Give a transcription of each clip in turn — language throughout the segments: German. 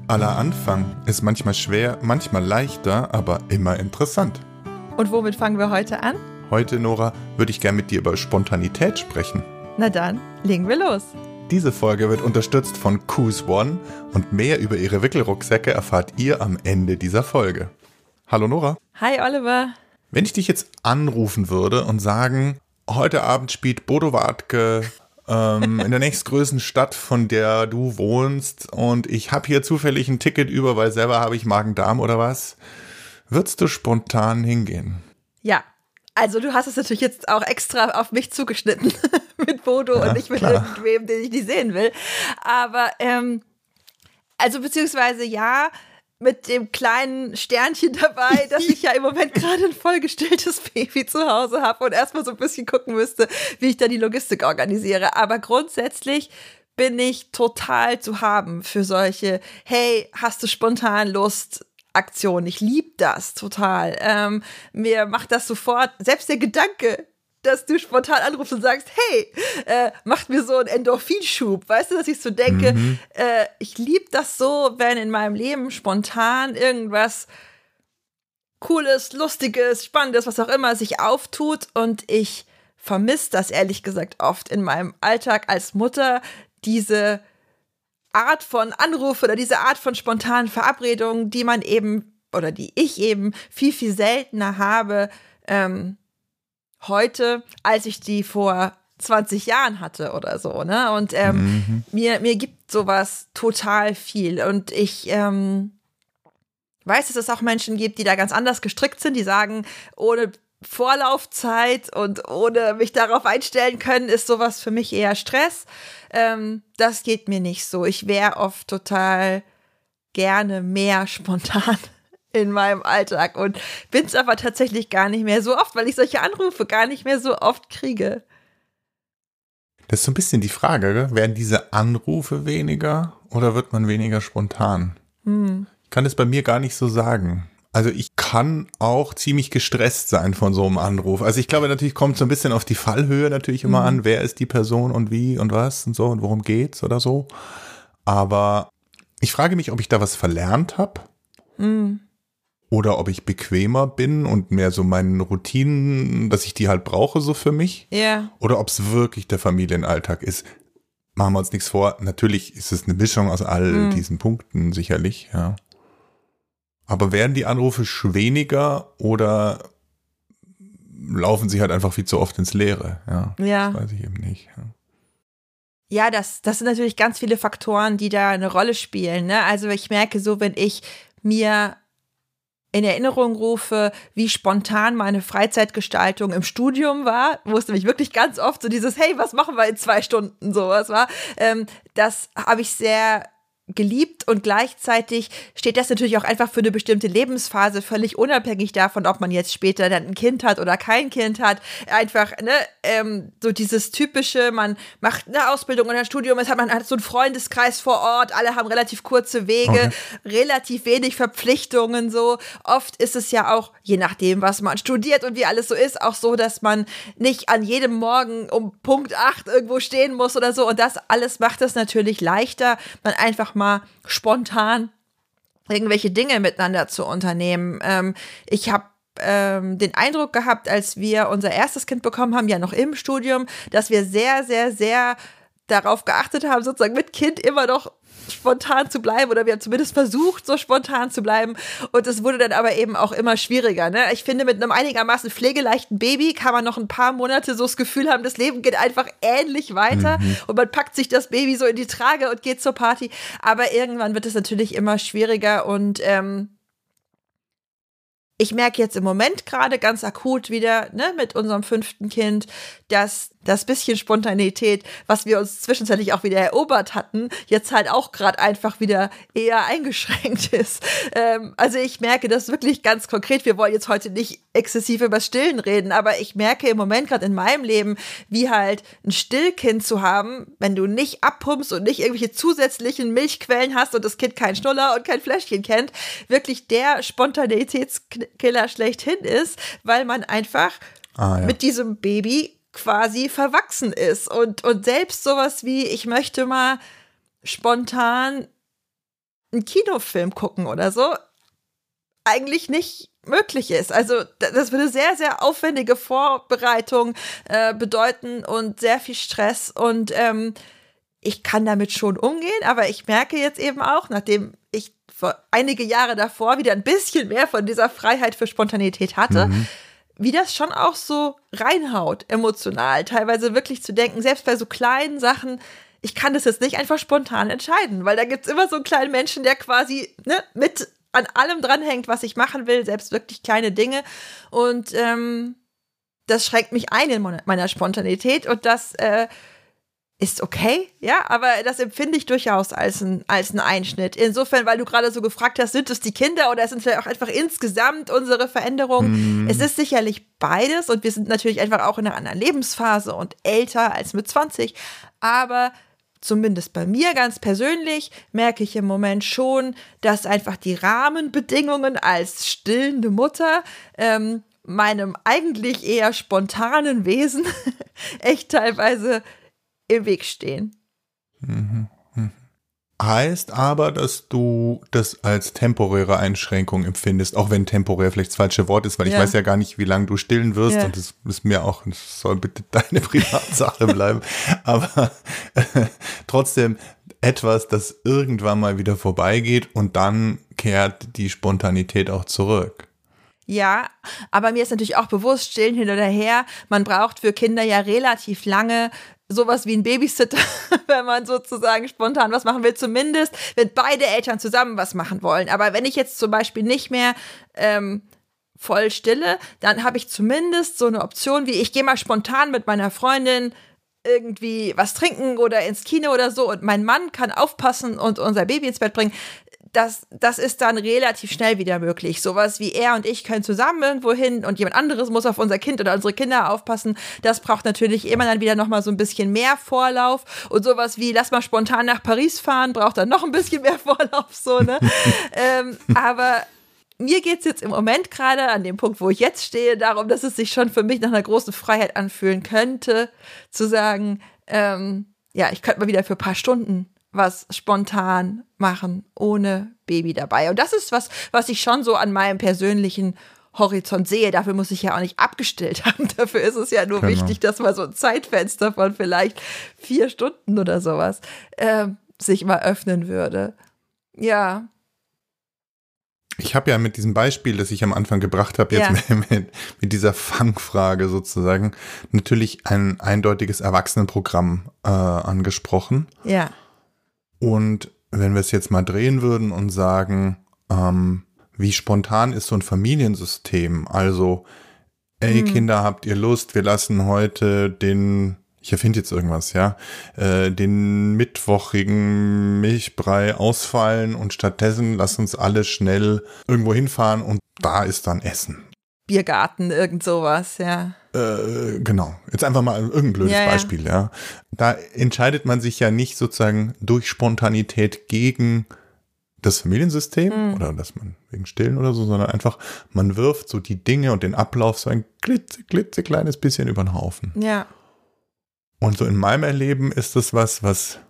Aller Anfang ist manchmal schwer, manchmal leichter, aber immer interessant. Und womit fangen wir heute an? Heute, Nora, würde ich gern mit dir über Spontanität sprechen. Na dann, legen wir los. Diese Folge wird unterstützt von Choose One und mehr über ihre Wickelrucksäcke erfahrt ihr am Ende dieser Folge. Hallo Nora. Hi Oliver. Wenn ich dich jetzt anrufen würde und sagen, heute Abend spielt Bodo Wartke in der nächstgrößten Stadt, von der du wohnst, und ich habe hier zufällig ein Ticket über, weil selber habe ich Magen-Darm oder was, würdest du spontan hingehen? Ja, also du hast es natürlich jetzt auch extra auf mich zugeschnitten mit Bodo und nicht mit irgendwem, den ich nicht sehen will. Aber, also beziehungsweise ja, mit dem kleinen Sternchen dabei, dass ich ja im Moment gerade ein vollgestilltes Baby zu Hause habe und erstmal so ein bisschen gucken müsste, wie ich da die Logistik organisiere. Aber grundsätzlich bin ich total zu haben für solche, hey, hast du spontan Lust? Aktion. Ich liebe das total. Mir macht das sofort, selbst der Gedanke, dass du spontan anrufst und sagst, hey, macht mir so einen Endorphinschub. Weißt du, dass ich so denke, ich liebe das so, wenn in meinem Leben spontan irgendwas Cooles, Lustiges, Spannendes, was auch immer sich auftut, und ich vermisse das ehrlich gesagt oft in meinem Alltag als Mutter, diese Art von Anrufe oder diese Art von spontanen Verabredungen, die man eben oder die ich eben viel, viel seltener habe heute, als ich die vor 20 Jahren hatte oder so, ne? Und mir gibt sowas total viel. Und ich weiß, dass es auch Menschen gibt, die da ganz anders gestrickt sind, die sagen, ohne Vorlaufzeit und ohne mich darauf einstellen können, ist sowas für mich eher Stress. Das geht mir nicht so. Ich wäre oft total gerne mehr spontan in meinem Alltag und bin es aber tatsächlich gar nicht mehr so oft, weil ich solche Anrufe gar nicht mehr so oft kriege. Das ist so ein bisschen die Frage, gell? Werden diese Anrufe weniger oder wird man weniger spontan? Ich kann es bei mir gar nicht so sagen. Also ich kann auch ziemlich gestresst sein von so einem Anruf. Also ich glaube, natürlich kommt so ein bisschen auf die Fallhöhe natürlich immer an, wer ist die Person und wie und was und so und worum geht's oder so. Aber ich frage mich, ob ich da was verlernt habe oder ob ich bequemer bin und mehr so meinen Routinen, dass ich die halt brauche so für mich. Ja. Oder ob es wirklich der Familienalltag ist. Machen wir uns nichts vor. Natürlich ist es eine Mischung aus all diesen Punkten sicherlich, ja. Aber werden die Anrufe weniger oder laufen sie halt einfach viel zu oft ins Leere? Ja. Das weiß ich eben nicht. Ja, das sind natürlich ganz viele Faktoren, die da eine Rolle spielen, ne? Also ich merke so, wenn ich mir in Erinnerung rufe, wie spontan meine Freizeitgestaltung im Studium war, wo es nämlich wirklich ganz oft so dieses, hey, was machen wir in 2 Stunden, sowas war, das habe ich sehr geliebt, und gleichzeitig steht das natürlich auch einfach für eine bestimmte Lebensphase, völlig unabhängig davon, ob man jetzt später dann ein Kind hat oder kein Kind hat. Einfach, ne, so dieses typische, man macht eine Ausbildung oder ein Studium, man hat so einen Freundeskreis vor Ort, alle haben relativ kurze Wege, relativ wenig Verpflichtungen so. Oft ist es ja auch, je nachdem, was man studiert und wie alles so ist, auch so, dass man nicht an jedem Morgen um Punkt 8 irgendwo stehen muss oder so, und das alles macht es natürlich leichter, man einfach mal spontan irgendwelche Dinge miteinander zu unternehmen. Ich habe den Eindruck gehabt, als wir unser erstes Kind bekommen haben, ja noch im Studium, dass wir sehr, sehr, sehr darauf geachtet haben, sozusagen mit Kind immer noch spontan zu bleiben, oder wir haben zumindest versucht, so spontan zu bleiben, und es wurde dann aber eben auch immer schwieriger, ne? Ich finde, mit einem einigermaßen pflegeleichten Baby kann man noch ein paar Monate so das Gefühl haben, das Leben geht einfach ähnlich weiter und man packt sich das Baby so in die Trage und geht zur Party, aber irgendwann wird es natürlich immer schwieriger, und ich merke jetzt im Moment gerade ganz akut wieder, ne, mit unserem 5. Kind, dass das bisschen Spontanität, was wir uns zwischenzeitlich auch wieder erobert hatten, jetzt halt auch gerade einfach wieder eher eingeschränkt ist. Also ich merke das wirklich ganz konkret. Wir wollen jetzt heute nicht exzessiv über Stillen reden, aber ich merke im Moment gerade in meinem Leben, wie halt ein Stillkind zu haben, wenn du nicht abpumpst und nicht irgendwelche zusätzlichen Milchquellen hast und das Kind keinen Schnuller und kein Fläschchen kennt, wirklich der Spontanitätskiller schlechthin ist, weil man einfach mit diesem Baby quasi verwachsen ist und selbst sowas wie, ich möchte mal spontan einen Kinofilm gucken oder so eigentlich nicht möglich ist. Also das würde sehr, sehr aufwendige Vorbereitung bedeuten und sehr viel Stress und ich kann damit schon umgehen, aber ich merke jetzt eben auch, nachdem ich vor einige Jahre davor wieder ein bisschen mehr von dieser Freiheit für Spontanität hatte, wie das schon auch so reinhaut, emotional, teilweise wirklich zu denken, selbst bei so kleinen Sachen, ich kann das jetzt nicht einfach spontan entscheiden, weil da gibt es immer so einen kleinen Menschen, der quasi mit an allem dranhängt, was ich machen will, selbst wirklich kleine Dinge und das schränkt mich ein in meiner Spontanität und das ist okay, ja, aber das empfinde ich durchaus als ein Einschnitt. Insofern, weil du gerade so gefragt hast, sind es die Kinder oder sind es vielleicht auch einfach insgesamt unsere Veränderungen? Es ist sicherlich beides und wir sind natürlich einfach auch in einer anderen Lebensphase und älter als mit 20, aber zumindest bei mir ganz persönlich merke ich im Moment schon, dass einfach die Rahmenbedingungen als stillende Mutter meinem eigentlich eher spontanen Wesen echt teilweise im Weg stehen. Heißt aber, dass du das als temporäre Einschränkung empfindest, auch wenn temporär vielleicht das falsche Wort ist, weil ich weiß ja gar nicht, wie lange du stillen wirst und das ist mir auch, das soll bitte deine Privatsache bleiben, aber trotzdem etwas, das irgendwann mal wieder vorbeigeht und dann kehrt die Spontanität auch zurück. Ja, aber mir ist natürlich auch bewusst, stillen hin oder her, man braucht für Kinder ja relativ lange sowas wie ein Babysitter, wenn man sozusagen spontan was machen will, zumindest wenn beide Eltern zusammen was machen wollen. Aber wenn ich jetzt zum Beispiel nicht mehr voll stille, dann habe ich zumindest so eine Option wie, ich gehe mal spontan mit meiner Freundin irgendwie was trinken oder ins Kino oder so und mein Mann kann aufpassen und unser Baby ins Bett bringen. Das ist dann relativ schnell wieder möglich. Sowas wie er und ich können zusammen irgendwo hin und jemand anderes muss auf unser Kind oder unsere Kinder aufpassen. Das braucht natürlich immer dann wieder nochmal so ein bisschen mehr Vorlauf. Und sowas wie, lass mal spontan nach Paris fahren, braucht dann noch ein bisschen mehr Vorlauf, so, ne? Aber mir geht's jetzt im Moment gerade an dem Punkt, wo ich jetzt stehe, darum, dass es sich schon für mich nach einer großen Freiheit anfühlen könnte, zu sagen, ich könnte mal wieder für ein paar Stunden was spontan machen, ohne Baby dabei. Und das ist was ich schon so an meinem persönlichen Horizont sehe. Dafür muss ich ja auch nicht abgestillt haben. Dafür ist es ja nur wichtig, dass mal so ein Zeitfenster von vielleicht 4 Stunden oder sowas sich mal öffnen würde. Ja. Ich habe ja mit diesem Beispiel, das ich am Anfang gebracht habe, jetzt mit dieser Fangfrage sozusagen, natürlich ein eindeutiges Erwachsenenprogramm angesprochen. Ja. Und wenn wir es jetzt mal drehen würden und sagen, wie spontan ist so ein Familiensystem? Also, Kinder, habt ihr Lust? Wir lassen heute ich erfinde jetzt irgendwas, den mittwochigen Milchbrei ausfallen und stattdessen lass uns alle schnell irgendwo hinfahren und da ist dann Essen. Biergarten, irgend sowas, ja. Genau. Jetzt einfach mal irgendein blödes Beispiel, ja. Da entscheidet man sich ja nicht sozusagen durch Spontanität gegen das Familiensystem oder dass man wegen Stillen oder so, sondern einfach, man wirft so die Dinge und den Ablauf so ein klitzekleines bisschen über den Haufen. Ja. Und so in meinem Erleben ist das was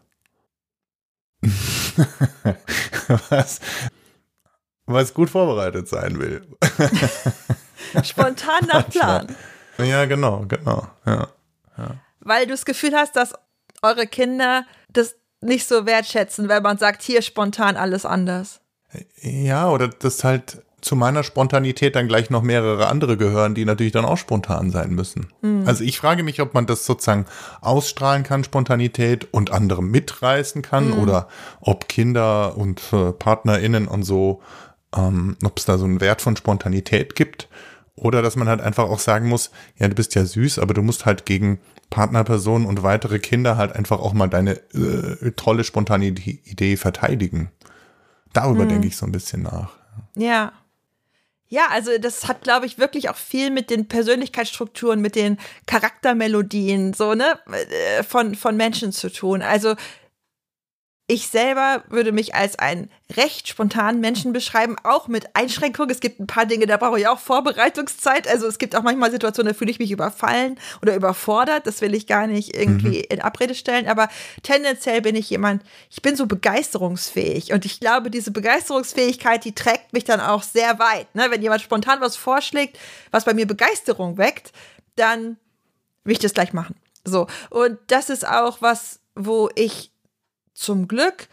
was gut vorbereitet sein will. Spontan nach Plan. Ja, genau, ja. Weil du das Gefühl hast, dass eure Kinder das nicht so wertschätzen, wenn man sagt, hier spontan alles anders. Ja, oder dass halt zu meiner Spontanität dann gleich noch mehrere andere gehören, die natürlich dann auch spontan sein müssen. Also ich frage mich, ob man das sozusagen ausstrahlen kann, Spontanität, und andere mitreißen kann oder ob Kinder und PartnerInnen und so, ob es da so einen Wert von Spontanität gibt. Oder dass man halt einfach auch sagen muss, ja, du bist ja süß, aber du musst halt gegen Partnerpersonen und weitere Kinder halt einfach auch mal deine tolle, spontane Idee verteidigen. Darüber denke ich so ein bisschen nach. Ja. Ja, also das hat, glaube ich, wirklich auch viel mit den Persönlichkeitsstrukturen, mit den Charaktermelodien, so, ne, von Menschen zu tun. Also ich selber würde mich als einen recht spontanen Menschen beschreiben, auch mit Einschränkungen. Es gibt ein paar Dinge, da brauche ich auch Vorbereitungszeit. Also es gibt auch manchmal Situationen, da fühle ich mich überfallen oder überfordert. Das will ich gar nicht irgendwie in Abrede stellen. Aber tendenziell bin ich jemand, ich bin so begeisterungsfähig. Und ich glaube, diese Begeisterungsfähigkeit, die trägt mich dann auch sehr weit. Ne? Wenn jemand spontan was vorschlägt, was bei mir Begeisterung weckt, dann will ich das gleich machen. So. Und das ist auch was, wo ich zum Glück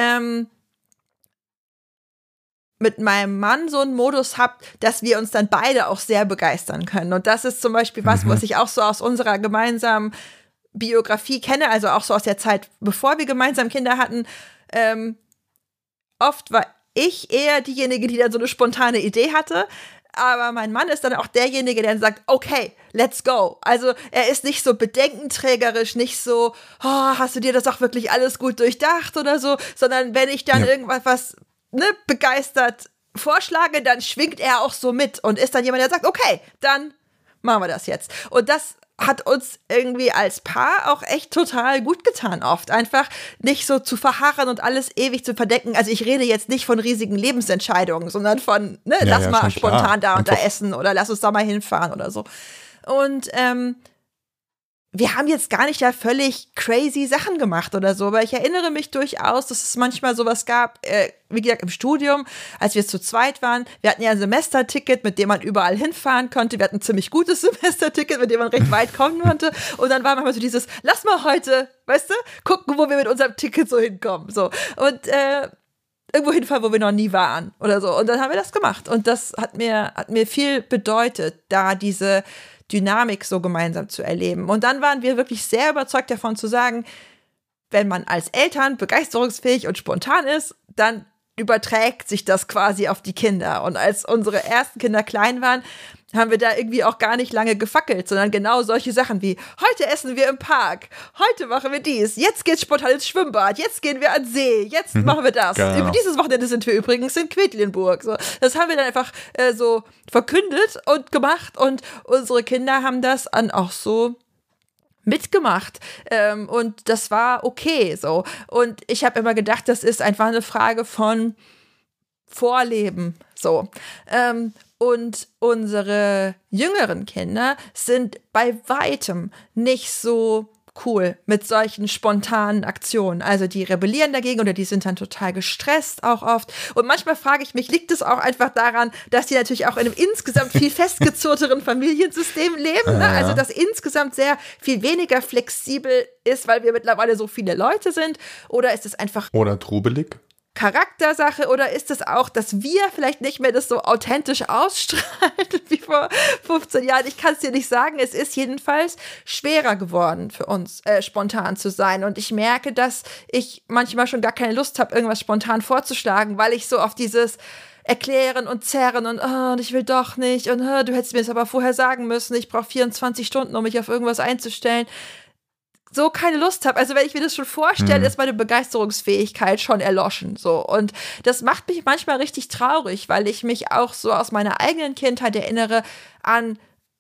mit meinem Mann so einen Modus habe, dass wir uns dann beide auch sehr begeistern können. Und das ist zum Beispiel was ich auch so aus unserer gemeinsamen Biografie kenne, also auch so aus der Zeit, bevor wir gemeinsam Kinder hatten. Oft war ich eher diejenige, die dann so eine spontane Idee hatte. Aber mein Mann ist dann auch derjenige, der dann sagt, okay, let's go. Also er ist nicht so bedenkenträgerisch, nicht so, oh, hast du dir das auch wirklich alles gut durchdacht oder so, sondern wenn ich dann irgendwas begeistert vorschlage, dann schwingt er auch so mit und ist dann jemand, der sagt, okay, dann machen wir das jetzt. Und das hat uns irgendwie als Paar auch echt total gut getan oft. Einfach nicht so zu verharren und alles ewig zu verdecken. Also ich rede jetzt nicht von riesigen Lebensentscheidungen, sondern von, lass mal spontan da und da essen oder lass uns da mal hinfahren oder so. Und wir haben jetzt gar nicht da völlig crazy Sachen gemacht oder so, aber ich erinnere mich durchaus, dass es manchmal sowas gab, wie gesagt, im Studium, als wir zu zweit waren. Wir hatten ja ein Semesterticket, mit dem man überall hinfahren konnte. Wir hatten ein ziemlich gutes Semesterticket, mit dem man recht weit kommen konnte. Und dann war manchmal so dieses, lass mal heute, weißt du, gucken, wo wir mit unserem Ticket so hinkommen. So. Und irgendwo hinfahren, wo wir noch nie waren oder so. Und dann haben wir das gemacht. Und das hat mir viel bedeutet, da diese Dynamik so gemeinsam zu erleben. Und dann waren wir wirklich sehr überzeugt davon zu sagen, wenn man als Eltern begeisterungsfähig und spontan ist, dann überträgt sich das quasi auf die Kinder. Und als unsere ersten Kinder klein waren, haben wir da irgendwie auch gar nicht lange gefackelt, sondern genau solche Sachen wie, heute essen wir im Park, heute machen wir dies, jetzt geht's spontan ins Schwimmbad, jetzt gehen wir an den See, jetzt machen wir das. Genau. Dieses Wochenende sind wir übrigens in Quedlinburg. So, das haben wir dann einfach so verkündet und gemacht und unsere Kinder haben das dann auch so mitgemacht und das war okay so. Und ich habe immer gedacht, das ist einfach eine Frage von Vorleben so. Und unsere jüngeren Kinder sind bei weitem nicht so cool mit solchen spontanen Aktionen. Also die rebellieren dagegen oder die sind dann total gestresst auch oft. Und manchmal frage ich mich, liegt es auch einfach daran, dass die natürlich auch in einem insgesamt viel festgezurrteren Familiensystem leben, ne? Also das insgesamt sehr viel weniger flexibel ist, weil wir mittlerweile so viele Leute sind? Oder ist es einfach oder trubelig? Charaktersache oder ist es auch, dass wir vielleicht nicht mehr das so authentisch ausstrahlen wie vor 15 Jahren? Ich kann es dir nicht sagen. Es ist jedenfalls schwerer geworden für uns, spontan zu sein. Und ich merke, dass ich manchmal schon gar keine Lust habe, irgendwas spontan vorzuschlagen, weil ich so auf dieses Erklären und Zerren und ich will doch nicht und du hättest mir das aber vorher sagen müssen. Ich brauche 24 Stunden, um mich auf irgendwas einzustellen. So keine Lust habe. Also wenn ich mir das schon vorstelle, ist meine Begeisterungsfähigkeit schon erloschen. So. Und das macht mich manchmal richtig traurig, weil ich mich auch so aus meiner eigenen Kindheit erinnere an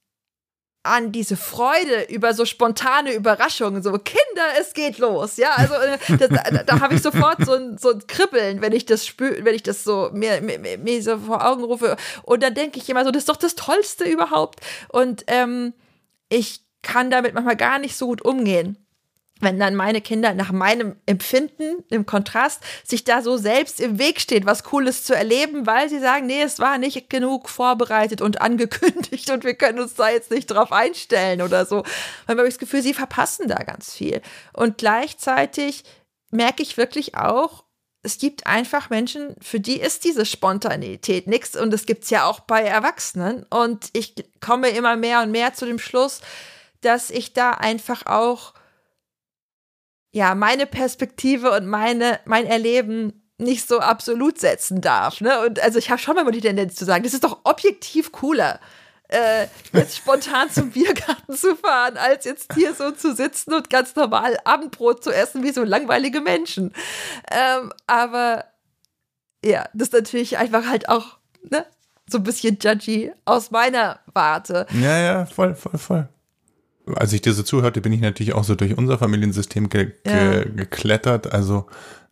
diese Freude über so spontane Überraschungen. So, Kinder, es geht los. Ja, also da habe ich sofort so ein Kribbeln, wenn ich das spüre, wenn ich das so mir so vor Augen rufe. Und dann denke ich immer so, das ist doch das Tollste überhaupt. Und ich kann damit manchmal gar nicht so gut umgehen, wenn dann meine Kinder nach meinem Empfinden, im Kontrast, sich da so selbst im Weg steht, was Cooles zu erleben, weil sie sagen, nee, es war nicht genug vorbereitet und angekündigt und wir können uns da jetzt nicht drauf einstellen oder so. Weil habe ich das Gefühl, sie verpassen da ganz viel. Und gleichzeitig merke ich wirklich auch, es gibt einfach Menschen, für die ist diese Spontanität nichts und es gibt es ja auch bei Erwachsenen. Und ich komme immer mehr und mehr zu dem Schluss, dass ich da einfach auch meine Perspektive und mein Erleben nicht so absolut setzen darf. Ne? Und also ich habe schon mal die Tendenz zu sagen, das ist doch objektiv cooler, jetzt spontan zum Biergarten zu fahren, als jetzt hier so zu sitzen und ganz normal Abendbrot zu essen wie so langweilige Menschen. Aber ja, das ist natürlich einfach halt auch so ein bisschen judgy aus meiner Warte. Ja, voll. Als ich dir so zuhörte, bin ich natürlich auch so durch unser Familiensystem geklettert. Also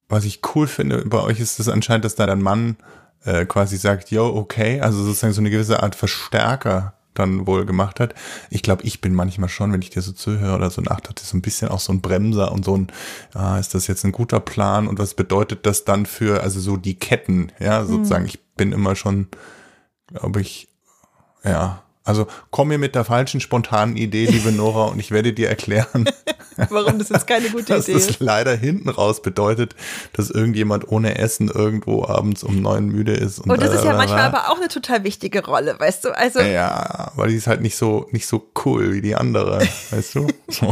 was ich cool finde bei euch ist es anscheinend, dass da dein Mann quasi sagt, yo, okay, also sozusagen so eine gewisse Art Verstärker dann wohl gemacht hat. Ich glaube, ich bin manchmal schon, wenn ich dir so zuhöre oder so nachdachte, so ein bisschen auch so ein Bremser und so ein, ist das jetzt ein guter Plan und was bedeutet das dann für, also so die Ketten, ja, sozusagen, ich bin immer schon, glaube ich, ja, also komm mir mit der falschen spontanen Idee, liebe Nora, und ich werde dir erklären, warum das jetzt keine gute Idee ist. Dass das leider hinten raus bedeutet, dass irgendjemand ohne Essen irgendwo abends um 9 müde ist. Und das ist ja manchmal aber auch eine total wichtige Rolle, weißt du? Also ja, weil die ist halt nicht so cool wie die andere, weißt du? So.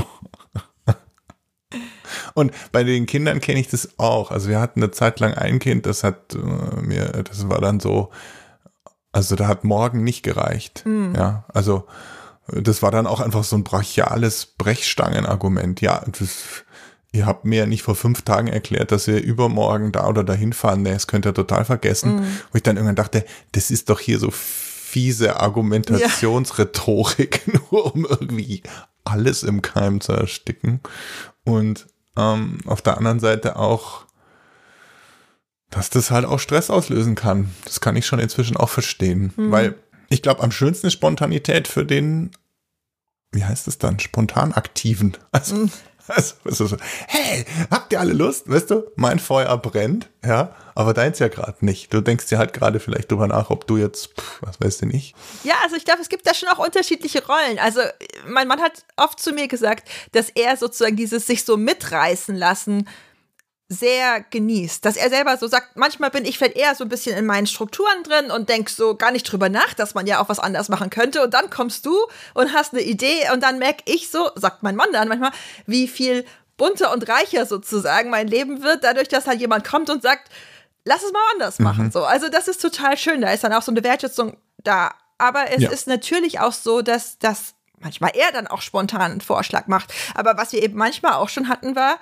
Und bei den Kindern kenne ich das auch. Also wir hatten eine Zeit lang ein Kind, das war dann so, also da hat morgen nicht gereicht. Ja, also das war dann auch einfach so ein brachiales Brechstangenargument. Ja, ihr habt mir nicht vor 5 Tagen erklärt, dass wir übermorgen da oder dahin fahren. Nee, das könnt ihr total vergessen. Wo ich dann irgendwann dachte, das ist doch hier so fiese Argumentationsrhetorik, nur um irgendwie alles im Keim zu ersticken. Und auf der anderen Seite auch, dass das halt auch Stress auslösen kann. Das kann ich schon inzwischen auch verstehen. Weil ich glaube, am schönsten ist Spontanität für den, wie heißt es dann, spontan Aktiven. Also, hey, habt ihr alle Lust? Weißt du, mein Feuer brennt, ja, aber deins ja gerade nicht. Du denkst dir halt gerade vielleicht drüber nach, ob du jetzt, was weiß denn ich. Ja, also ich glaube, es gibt da schon auch unterschiedliche Rollen. Also mein Mann hat oft zu mir gesagt, dass er sozusagen dieses sich so mitreißen lassen sehr genießt, dass er selber so sagt, manchmal bin ich vielleicht eher so ein bisschen in meinen Strukturen drin und denk so gar nicht drüber nach, dass man ja auch was anders machen könnte und dann kommst du und hast eine Idee und dann merke ich so, sagt mein Mann dann manchmal, wie viel bunter und reicher sozusagen mein Leben wird, dadurch, dass halt jemand kommt und sagt, lass es mal anders machen. So, also das ist total schön, da ist dann auch so eine Wertschätzung da, aber es ist natürlich auch so, dass manchmal er dann auch spontan einen Vorschlag macht, aber was wir eben manchmal auch schon hatten war,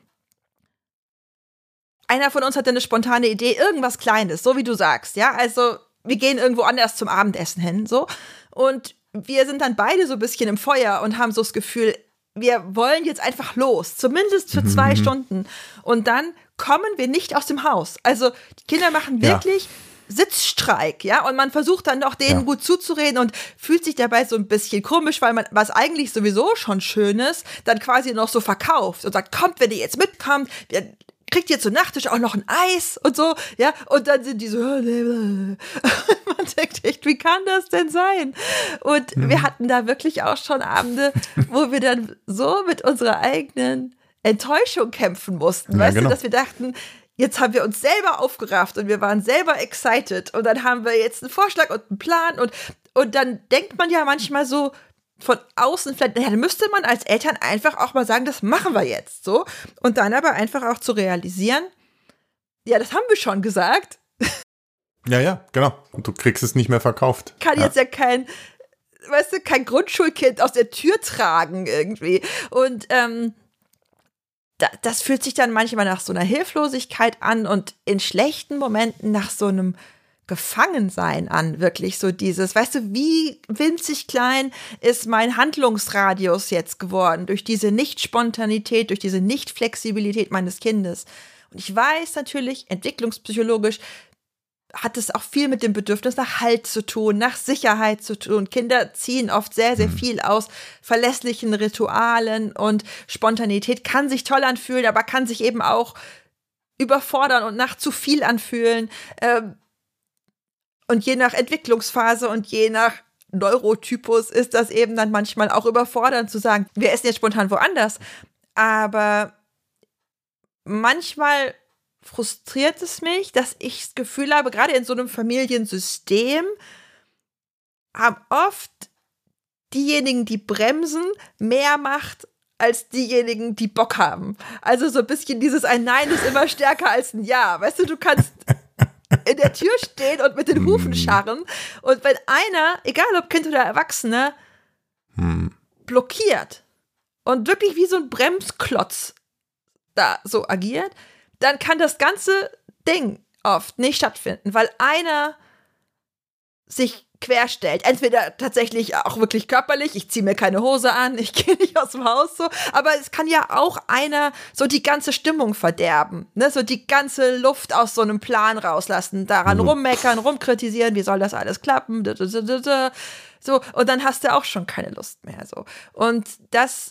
einer von uns hatte eine spontane Idee, irgendwas Kleines, so wie du sagst, ja, also wir gehen irgendwo anders zum Abendessen hin, so, und wir sind dann beide so ein bisschen im Feuer und haben so das Gefühl, wir wollen jetzt einfach los, zumindest für 2 Stunden, und dann kommen wir nicht aus dem Haus, also die Kinder machen wirklich Sitzstreik, ja, und man versucht dann noch denen gut zuzureden und fühlt sich dabei so ein bisschen komisch, weil man, was eigentlich sowieso schon schön ist, dann quasi noch so verkauft und sagt, kommt, wenn ihr jetzt mitkommt, kriegt ihr zu Nachtisch auch noch ein Eis und so, ja, und dann sind die so, man denkt echt, wie kann das denn sein? Und wir hatten da wirklich auch schon Abende, wo wir dann so mit unserer eigenen Enttäuschung kämpfen mussten, weißt du, dass wir dachten, jetzt haben wir uns selber aufgerafft und wir waren selber excited und dann haben wir jetzt einen Vorschlag und einen Plan und dann denkt man ja manchmal so, von außen vielleicht, dann müsste man als Eltern einfach auch mal sagen, das machen wir jetzt so. Und dann aber einfach auch zu realisieren, ja, das haben wir schon gesagt. Ja, genau. Und du kriegst es nicht mehr verkauft. Kann jetzt ja kein Grundschulkind aus der Tür tragen irgendwie. Und das fühlt sich dann manchmal nach so einer Hilflosigkeit an und in schlechten Momenten nach so einem Gefangensein an, wirklich so dieses, weißt du, wie winzig klein ist mein Handlungsradius jetzt geworden durch diese Nicht-Spontanität, durch diese Nicht-Flexibilität meines Kindes. Und ich weiß natürlich, entwicklungspsychologisch hat es auch viel mit dem Bedürfnis nach Halt zu tun, nach Sicherheit zu tun. Kinder ziehen oft sehr, sehr viel aus verlässlichen Ritualen und Spontanität kann sich toll anfühlen, aber kann sich eben auch überfordern und nach zu viel anfühlen. Und je nach Entwicklungsphase und je nach Neurotypus ist das eben dann manchmal auch überfordernd zu sagen, wir essen jetzt spontan woanders. Aber manchmal frustriert es mich, dass ich das Gefühl habe, gerade in so einem Familiensystem haben oft diejenigen, die bremsen, mehr Macht als diejenigen, die Bock haben. Also so ein bisschen dieses ein Nein ist immer stärker als ein Ja. Weißt du, du kannst in der Tür stehen und mit den Hufen scharren. Und wenn einer, egal ob Kind oder Erwachsene, blockiert und wirklich wie so ein Bremsklotz da so agiert, dann kann das ganze Ding oft nicht stattfinden, weil einer sich querstellt. Entweder tatsächlich auch wirklich körperlich, ich ziehe mir keine Hose an, ich gehe nicht aus dem Haus so, aber es kann ja auch einer so die ganze Stimmung verderben, ne? So die ganze Luft aus so einem Plan rauslassen, daran rummeckern, rumkritisieren, wie soll das alles klappen, so, und dann hast du auch schon keine Lust mehr, so. Und das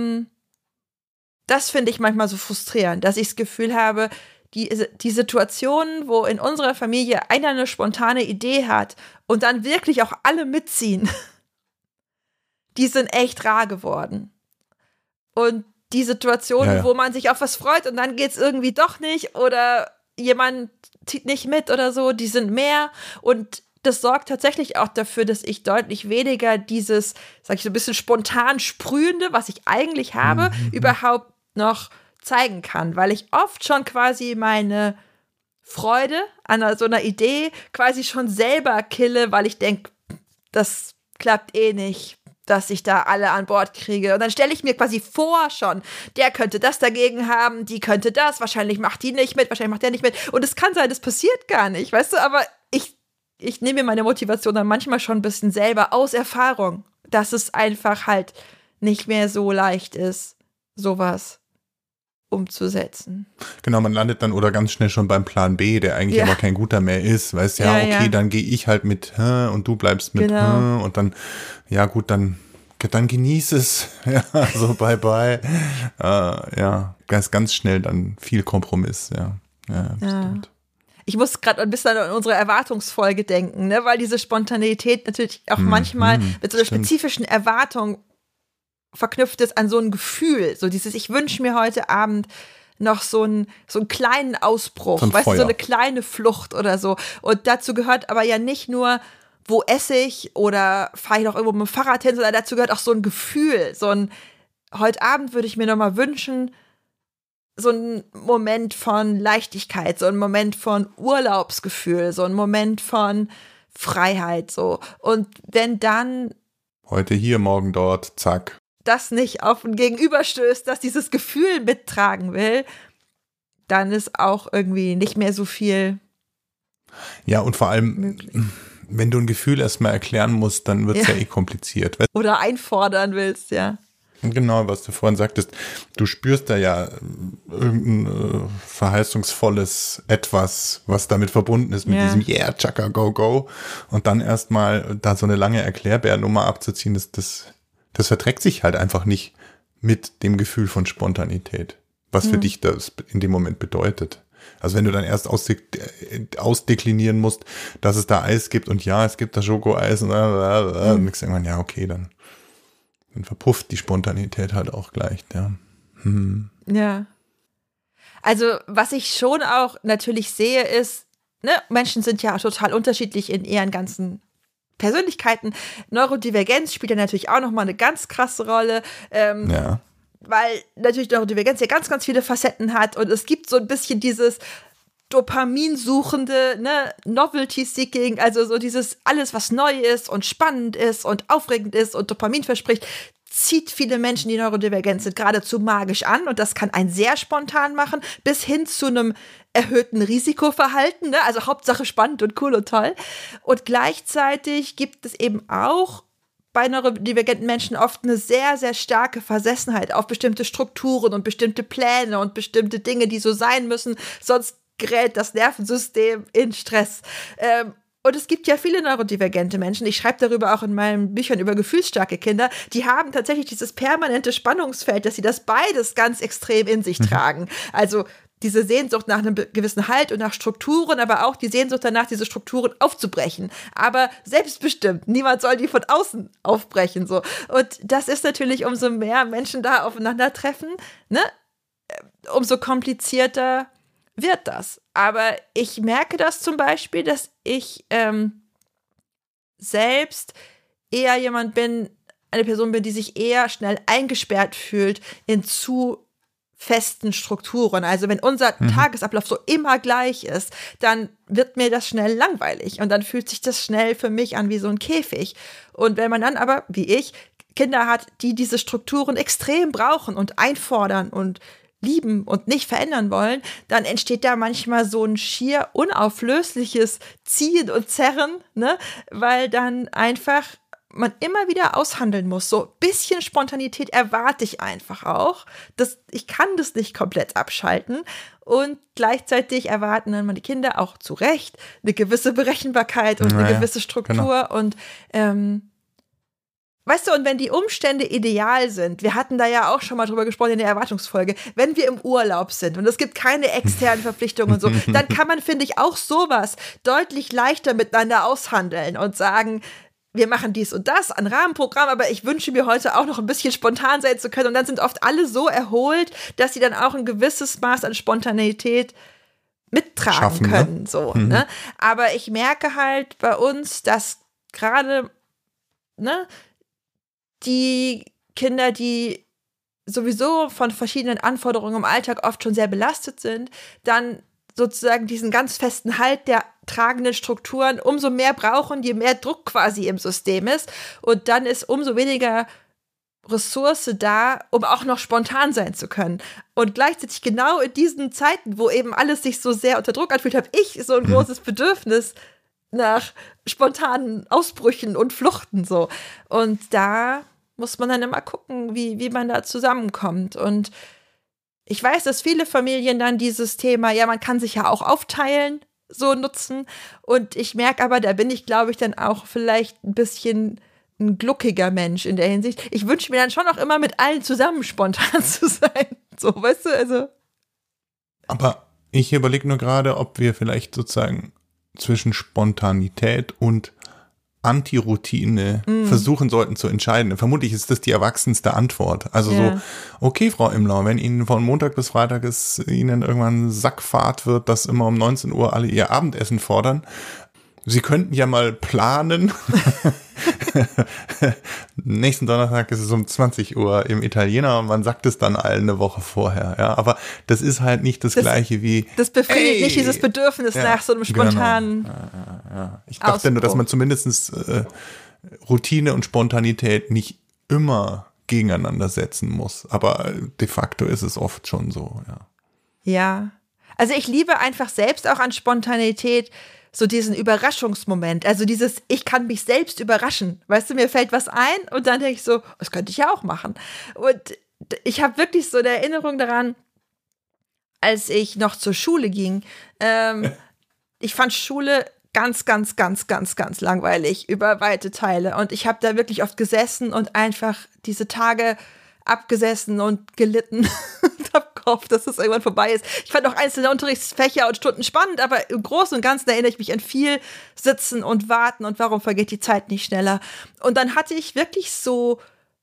finde ich manchmal so frustrierend, dass ich das Gefühl habe, die Situationen, wo in unserer Familie einer eine spontane Idee hat und dann wirklich auch alle mitziehen, die sind echt rar geworden. Und die Situationen, wo man sich auf was freut und dann geht's irgendwie doch nicht oder jemand zieht nicht mit oder so, die sind mehr. Und das sorgt tatsächlich auch dafür, dass ich deutlich weniger dieses, sag ich so ein bisschen spontan Sprühende, was ich eigentlich habe, überhaupt noch zeigen kann, weil ich oft schon quasi meine Freude an so einer Idee quasi schon selber kille, weil ich denke, das klappt eh nicht, dass ich da alle an Bord kriege. Und dann stelle ich mir quasi vor schon, der könnte das dagegen haben, die könnte das, wahrscheinlich macht die nicht mit, wahrscheinlich macht der nicht mit. Und es kann sein, das passiert gar nicht, weißt du, aber ich nehme mir meine Motivation dann manchmal schon ein bisschen selber aus Erfahrung, dass es einfach halt nicht mehr so leicht ist, sowas umzusetzen. Genau, man landet dann oder ganz schnell schon beim Plan B, der eigentlich aber kein guter mehr ist. Weißt okay, dann gehe ich halt mit und du bleibst mit und dann, ja gut, dann genieß es. Ja, so bye. Ganz schnell dann viel Kompromiss, ja. Stimmt. Ich muss gerade ein bisschen an unsere Erwartungsfolge denken, ne, weil diese Spontanität natürlich auch manchmal mit so einer spezifischen Erwartung verknüpft ist an so ein Gefühl, so dieses, ich wünsche mir heute Abend noch so einen kleinen Ausbruch, weißt du, so eine kleine Flucht oder so. Und dazu gehört aber ja nicht nur, wo esse ich oder fahre ich noch irgendwo mit dem Fahrrad hin, sondern dazu gehört auch so ein Gefühl, heute Abend würde ich mir noch mal wünschen, so ein Moment von Leichtigkeit, so ein Moment von Urlaubsgefühl, so ein Moment von Freiheit, so. Und wenn dann heute hier, morgen dort, zack. Das nicht auf ein Gegenüber stößt, das dieses Gefühl mittragen will, dann ist auch irgendwie nicht mehr so viel. Ja, und vor allem, möglich. Wenn du ein Gefühl erstmal erklären musst, dann wird es ja kompliziert. Oder einfordern willst, ja. Genau, was du vorhin sagtest, du spürst da ja irgendein verheißungsvolles Etwas, was damit verbunden ist, mit diesem Yeah, Chaka, go, go. Und dann erstmal da so eine lange Erklärbärnummer abzuziehen, das verträgt sich halt einfach nicht mit dem Gefühl von Spontanität, was für dich das in dem Moment bedeutet. Also wenn du dann erst ausdeklinieren musst, dass es da Eis gibt und es gibt da Schokoeis und dann denkst du irgendwann, okay, dann verpufft die Spontanität halt auch gleich, ja. Ja. Also was ich schon auch natürlich sehe ist, ne, Menschen sind ja total unterschiedlich in ihren ganzen Persönlichkeiten. Neurodivergenz spielt ja natürlich auch nochmal eine ganz krasse Rolle, weil natürlich Neurodivergenz ja ganz, ganz viele Facetten hat und es gibt so ein bisschen dieses Dopaminsuchende, ne, Novelty-Seeking, also so dieses alles, was neu ist und spannend ist und aufregend ist und Dopamin verspricht, zieht viele Menschen, die neurodivergent sind, geradezu magisch an und das kann einen sehr spontan machen, bis hin zu einem erhöhten Risikoverhalten, ne? Also Hauptsache spannend und cool und toll. Und gleichzeitig gibt es eben auch bei neurodivergenten Menschen oft eine sehr, sehr starke Versessenheit auf bestimmte Strukturen und bestimmte Pläne und bestimmte Dinge, die so sein müssen, sonst gerät das Nervensystem in Stress. Und es gibt ja viele neurodivergente Menschen, ich schreibe darüber auch in meinen Büchern über gefühlsstarke Kinder, die haben tatsächlich dieses permanente Spannungsfeld, dass sie das beides ganz extrem in sich tragen. Also diese Sehnsucht nach einem gewissen Halt und nach Strukturen, aber auch die Sehnsucht danach, diese Strukturen aufzubrechen. Aber selbstbestimmt, niemand soll die von außen aufbrechen. So. Und das ist natürlich, umso mehr Menschen da aufeinandertreffen, ne, umso komplizierter wird das. Aber ich merke das zum Beispiel, dass ich selbst eher eine Person bin, die sich eher schnell eingesperrt fühlt in zu festen Strukturen. Also wenn unser Tagesablauf so immer gleich ist, dann wird mir das schnell langweilig und dann fühlt sich das schnell für mich an wie so ein Käfig. Und wenn man dann aber, wie ich, Kinder hat, die diese Strukturen extrem brauchen und einfordern und lieben und nicht verändern wollen, dann entsteht da manchmal so ein schier unauflösliches Ziehen und Zerren, ne? Weil dann einfach man immer wieder aushandeln muss. So ein bisschen Spontanität erwarte ich einfach auch. Ich kann das nicht komplett abschalten. Und gleichzeitig erwarten dann meine Kinder auch zu Recht eine gewisse Berechenbarkeit und eine gewisse Struktur. Genau. Und weißt du, und wenn die Umstände ideal sind, wir hatten da ja auch schon mal drüber gesprochen in der Erwartungsfolge, wenn wir im Urlaub sind und es gibt keine externen Verpflichtungen und so, dann kann man, finde ich, auch sowas deutlich leichter miteinander aushandeln und sagen, wir machen dies und das, ein Rahmenprogramm, aber ich wünsche mir heute auch noch ein bisschen spontan sein zu können. Und dann sind oft alle so erholt, dass sie dann auch ein gewisses Maß an Spontaneität mittragen schaffen, können. Ne? So, ne? Aber ich merke halt bei uns, dass gerade die Kinder, die sowieso von verschiedenen Anforderungen im Alltag oft schon sehr belastet sind, dann sozusagen diesen ganz festen Halt der tragenden Strukturen umso mehr brauchen, je mehr Druck quasi im System ist. Und dann ist umso weniger Ressource da, um auch noch spontan sein zu können. Und gleichzeitig genau in diesen Zeiten, wo eben alles sich so sehr unter Druck anfühlt, habe ich so ein großes Bedürfnis nach spontanen Ausbrüchen und Fluchten so. Und da muss man dann immer gucken, wie man da zusammenkommt. Und ich weiß, dass viele Familien dann dieses Thema, ja, man kann sich ja auch aufteilen, so nutzen. Und ich merke aber, da bin ich, glaube ich, dann auch vielleicht ein bisschen ein gluckiger Mensch in der Hinsicht. Ich wünsche mir dann schon auch immer mit allen zusammen spontan zu sein. So, weißt du, also. Aber ich überlege nur gerade, ob wir vielleicht sozusagen zwischen Spontanität und Anti-Routine versuchen sollten zu entscheiden. Vermutlich ist das die erwachsenste Antwort. Also so, okay, Frau Imlau, wenn Ihnen von Montag bis Freitag Ihnen irgendwann Sackfahrt wird, dass immer um 19 Uhr alle ihr Abendessen fordern, Sie könnten ja mal planen. Nächsten Donnerstag ist es um 20 Uhr im Italiener und man sagt es dann allen eine Woche vorher. Ja, aber das ist halt nicht das Gleiche wie. Das befriedigt nicht dieses Bedürfnis nach so einem spontanen. Genau. Ich dachte nur, dass man zumindest Routine und Spontanität nicht immer gegeneinander setzen muss. Aber de facto ist es oft schon so, ja. Ja. Also ich liebe einfach selbst auch an Spontanität so diesen Überraschungsmoment, also dieses, ich kann mich selbst überraschen. Weißt du, mir fällt was ein und dann denke ich so, das könnte ich ja auch machen. Und ich habe wirklich so eine Erinnerung daran, als ich noch zur Schule ging. Ich fand Schule ganz, ganz, ganz, ganz, ganz langweilig über weite Teile. Und ich habe da wirklich oft gesessen und einfach diese Tage abgesessen und gelitten und habe gehofft, dass es irgendwann vorbei ist. Ich fand auch einzelne Unterrichtsfächer und Stunden spannend, aber im Großen und Ganzen erinnere ich mich an viel Sitzen und Warten und warum vergeht die Zeit nicht schneller. Und dann hatte ich wirklich so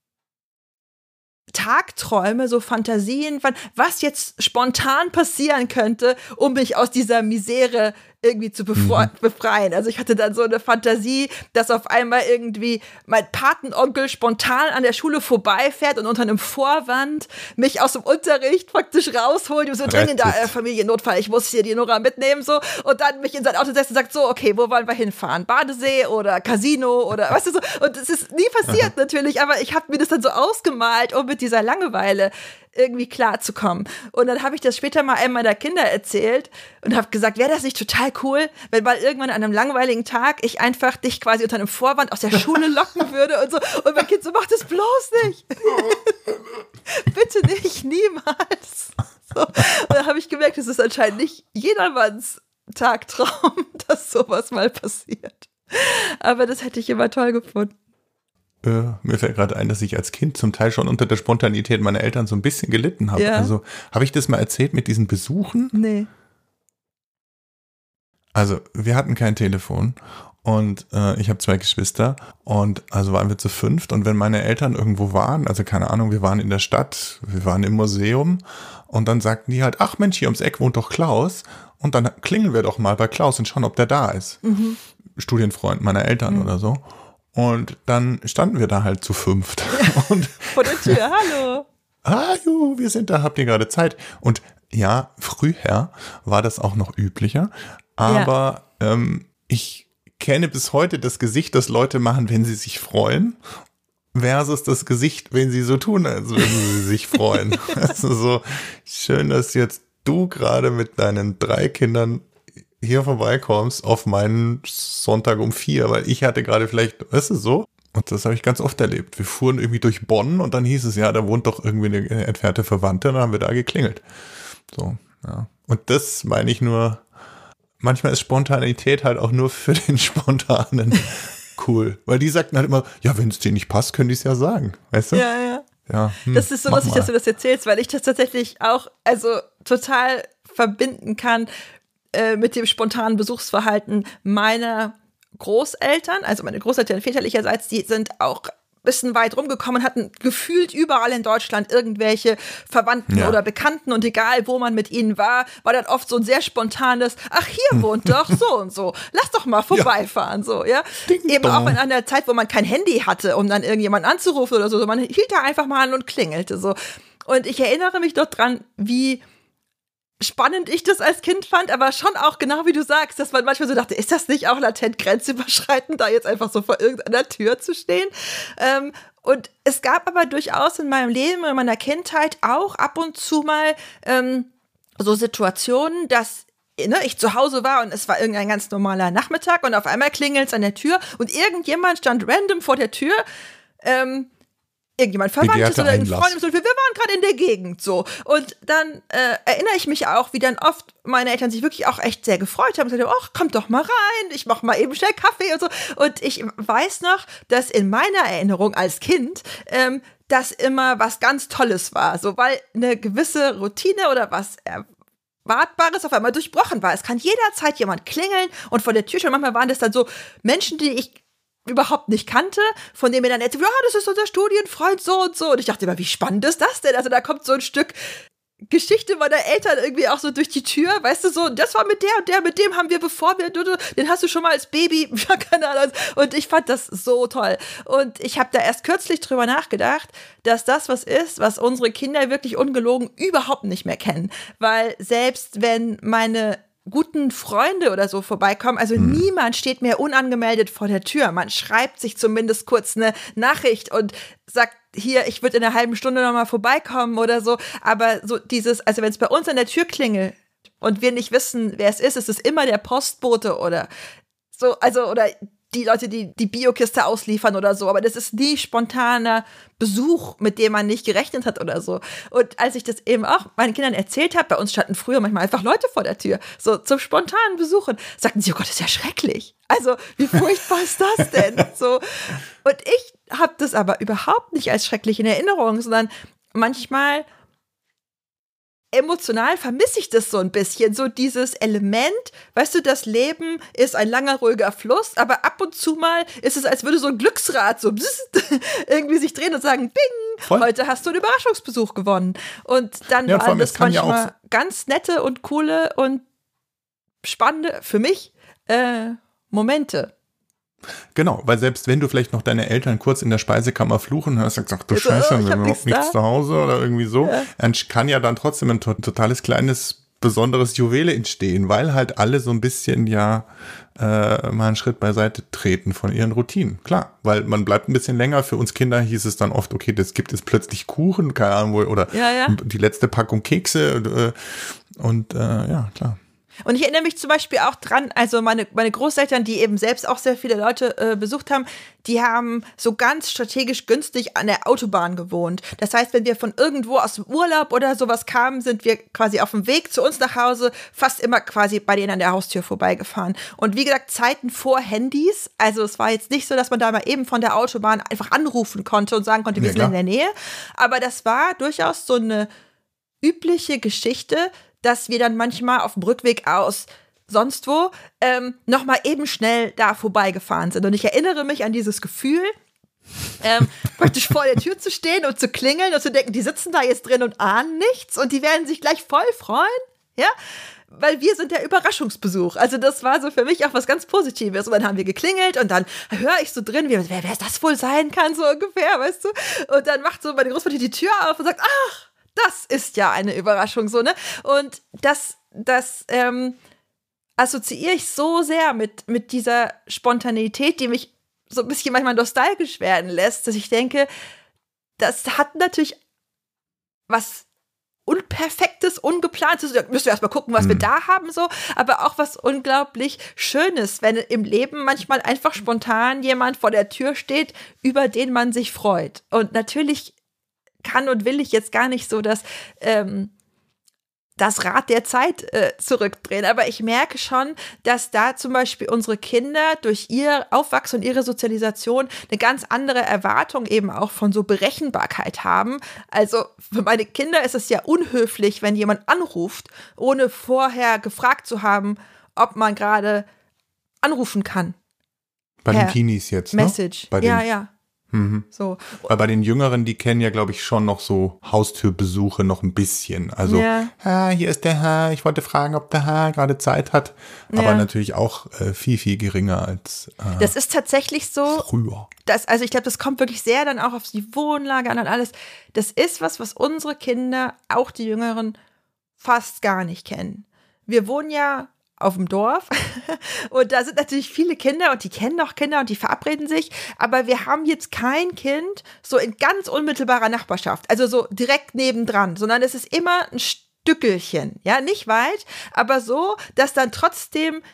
Tagträume, so Fantasien, was jetzt spontan passieren könnte, um mich aus dieser Misere irgendwie zu befreien. Also ich hatte dann so eine Fantasie, dass auf einmal irgendwie mein Patenonkel spontan an der Schule vorbeifährt und unter einem Vorwand mich aus dem Unterricht praktisch rausholt und so dringender Familiennotfall, ich muss hier die Nora mitnehmen so und dann mich in sein Auto setzt und sagt so, okay, wo wollen wir hinfahren? Badesee oder Casino oder weißt du so. Und es ist nie passiert natürlich, aber ich habe mir das dann so ausgemalt, um mit dieser Langeweile irgendwie klarzukommen. Und dann habe ich das später mal einem meiner Kinder erzählt und habe gesagt, wäre das nicht total cool, wenn mal irgendwann an einem langweiligen Tag ich einfach dich quasi unter einem Vorwand aus der Schule locken würde und so. Und mein Kind so, mach das bloß nicht. Bitte nicht, niemals. So. Und dann habe ich gemerkt, es ist anscheinend nicht jedermanns Tagtraum, dass sowas mal passiert. Aber das hätte ich immer toll gefunden. Mir fällt gerade ein, dass ich als Kind zum Teil schon unter der Spontanität meiner Eltern so ein bisschen gelitten habe. Ja. Also, habe ich das mal erzählt mit diesen Besuchen? Nee. Also, wir hatten kein Telefon und ich habe 2 Geschwister und also waren wir zu 5 und wenn meine Eltern irgendwo waren, also keine Ahnung, wir waren in der Stadt, wir waren im Museum und dann sagten die halt, ach Mensch, hier ums Eck wohnt doch Klaus und dann klingeln wir doch mal bei Klaus und schauen, ob der da ist. Studienfreund meiner Eltern oder so. Und dann standen wir da halt zu 5. Und vor der Tür, hallo. Hallo, wir sind da, habt ihr gerade Zeit? Und ja, früher war das auch noch üblicher, aber ich kenne bis heute das Gesicht, das Leute machen, wenn sie sich freuen. versus das Gesicht, wenn sie so tun, als würden sie sich freuen. Also so schön, dass jetzt du gerade mit deinen 3 Kindern hier vorbeikommst auf meinen Sonntag um 4, weil ich hatte gerade vielleicht, weißt du, so. Und das habe ich ganz oft erlebt. Wir fuhren irgendwie durch Bonn und dann hieß es, ja, da wohnt doch irgendwie eine entfernte Verwandte und dann haben wir da geklingelt. So, ja. Und das meine ich nur, manchmal ist Spontanität halt auch nur für den Spontanen cool. Weil die sagten halt immer, ja, wenn es dir nicht passt, können die es ja sagen. Weißt du? Ja. Ja, das ist so lustig, dass du das erzählst, weil ich das tatsächlich auch total verbinden kann mit dem spontanen Besuchsverhalten meiner Großeltern. Also meine Großeltern väterlicherseits, die sind auch ein bisschen weit rumgekommen und hatten gefühlt überall in Deutschland irgendwelche Verwandten oder Bekannten und egal, wo man mit ihnen war dann oft so ein sehr spontanes, ach, hier wohnt doch so und so, lass doch mal vorbeifahren, so, ja. Eben auch in einer Zeit, wo man kein Handy hatte, um dann irgendjemanden anzurufen oder so, man hielt da einfach mal an und klingelte so. Und ich erinnere mich doch dran, wie spannend ich das als Kind fand, aber schon auch genau wie du sagst, dass man manchmal so dachte, ist das nicht auch latent grenzüberschreitend, da jetzt einfach so vor irgendeiner Tür zu stehen? Und es gab aber durchaus in meinem Leben, in meiner Kindheit auch ab und zu mal so Situationen, dass ich zu Hause war und es war irgendein ganz normaler Nachmittag und auf einmal klingelt es an der Tür und irgendjemand stand random vor der Tür, irgendjemand Verwandtes oder irgendein Freund, wir waren gerade in der Gegend so. Und dann erinnere ich mich auch, wie dann oft meine Eltern sich wirklich auch echt sehr gefreut haben und gesagt haben, ach, kommt doch mal rein, ich mach mal eben schnell Kaffee und so. Und ich weiß noch, dass in meiner Erinnerung als Kind das immer was ganz Tolles war, so, weil eine gewisse Routine oder was Erwartbares auf einmal durchbrochen war. Es kann jederzeit jemand klingeln und vor der Tür stehen. Manchmal waren das dann so Menschen, die ich überhaupt nicht kannte, von dem mir dann erzählt, ja, das ist unser Studienfreund so und so. Und ich dachte immer, wie spannend ist das denn? Also da kommt so ein Stück Geschichte meiner Eltern irgendwie auch so durch die Tür, weißt du, so, das war mit der und der, mit dem haben wir, den hast du schon mal als Baby, ja, keine Ahnung. Und ich fand das so toll. Und ich habe da erst kürzlich drüber nachgedacht, dass das was ist, was unsere Kinder wirklich ungelogen überhaupt nicht mehr kennen. Weil selbst wenn meine guten Freunde oder so vorbeikommen. Also niemand steht mehr unangemeldet vor der Tür. Man schreibt sich zumindest kurz eine Nachricht und sagt, hier, ich würde in einer halben Stunde nochmal vorbeikommen oder so. Aber so dieses, also wenn es bei uns an der Tür klingelt und wir nicht wissen, wer es ist immer der Postbote oder so, also oder die Leute, die die Biokiste ausliefern oder so, aber das ist nie spontaner Besuch, mit dem man nicht gerechnet hat oder so. Und als ich das eben auch meinen Kindern erzählt habe, bei uns standen früher manchmal einfach Leute vor der Tür, so zum spontanen Besuchen, sagten sie, oh Gott, das ist ja schrecklich. Also, wie furchtbar ist das denn? So. Und ich habe das aber überhaupt nicht als schrecklich in Erinnerung, sondern manchmal emotional vermisse ich das so ein bisschen, so dieses Element, weißt du, das Leben ist ein langer, ruhiger Fluss, aber ab und zu mal ist es, als würde so ein Glücksrad so irgendwie sich drehen und sagen, bing, voll. Heute hast du einen Überraschungsbesuch gewonnen. Und dann waren das manchmal ganz nette und coole und spannende, für mich, Momente. Genau, weil selbst wenn du vielleicht noch deine Eltern kurz in der Speisekammer fluchen hörst, sagst du, ach du Scheiße, wir haben überhaupt nichts zu Hause oder irgendwie so, dann kann ja dann trotzdem ein totales kleines, besonderes Juwel entstehen, weil halt alle so ein bisschen mal einen Schritt beiseite treten von ihren Routinen. Klar, weil man bleibt ein bisschen länger. Für uns Kinder hieß es dann oft, okay, das gibt es plötzlich Kuchen, keine Ahnung, oder die letzte Packung Kekse und klar. Und ich erinnere mich zum Beispiel auch dran, also meine Großeltern, die eben selbst auch sehr viele Leute besucht haben, die haben so ganz strategisch günstig an der Autobahn gewohnt. Das heißt, wenn wir von irgendwo aus dem Urlaub oder sowas kamen, sind wir quasi auf dem Weg zu uns nach Hause fast immer quasi bei denen an der Haustür vorbeigefahren. Und wie gesagt, Zeiten vor Handys, also es war jetzt nicht so, dass man da mal eben von der Autobahn einfach anrufen konnte und sagen konnte, wir sind in der Nähe. Aber das war durchaus so eine übliche Geschichte, dass wir dann manchmal auf dem Rückweg aus sonst wo nochmal eben schnell da vorbeigefahren sind. Und ich erinnere mich an dieses Gefühl, praktisch vor der Tür zu stehen und zu klingeln und zu denken, die sitzen da jetzt drin und ahnen nichts und die werden sich gleich voll freuen, ja, weil wir sind der Überraschungsbesuch. Also das war so für mich auch was ganz Positives. Und dann haben wir geklingelt und dann höre ich so drin, wer das wohl sein kann, so ungefähr, weißt du? Und dann macht so meine Großmutter die Tür auf und sagt, ach, das ist ja eine Überraschung, so, ne? Und das assoziiere ich so sehr mit dieser Spontaneität, die mich so ein bisschen manchmal nostalgisch werden lässt, dass ich denke, das hat natürlich was Unperfektes, Ungeplantes, da müssen wir erstmal gucken, was wir da haben, so, aber auch was unglaublich Schönes, wenn im Leben manchmal einfach spontan jemand vor der Tür steht, über den man sich freut. Und natürlich kann und will ich jetzt gar nicht so das Rad der Zeit zurückdrehen. Aber ich merke schon, dass da zum Beispiel unsere Kinder durch ihr Aufwachsen und ihre Sozialisation eine ganz andere Erwartung eben auch von so Berechenbarkeit haben. Also für meine Kinder ist es ja unhöflich, wenn jemand anruft, ohne vorher gefragt zu haben, ob man gerade anrufen kann. Bei den Teenies jetzt, ne? Message. Bei den, ja. So. Weil bei den Jüngeren, die kennen ja, glaube ich, schon noch so Haustürbesuche noch ein bisschen. Also, hier ist der Herr, ich wollte fragen, ob der Herr gerade Zeit hat. Aber natürlich auch viel, viel geringer als das ist tatsächlich so früher. Also ich glaube, das kommt wirklich sehr dann auch auf die Wohnlage an und alles. Das ist was unsere Kinder, auch die Jüngeren, fast gar nicht kennen. Wir wohnen ja auf dem Dorf und da sind natürlich viele Kinder und die kennen auch Kinder und die verabreden sich, aber wir haben jetzt kein Kind so in ganz unmittelbarer Nachbarschaft, also so direkt nebendran, sondern es ist immer ein Stückelchen, ja, nicht weit, aber so, dass dann trotzdem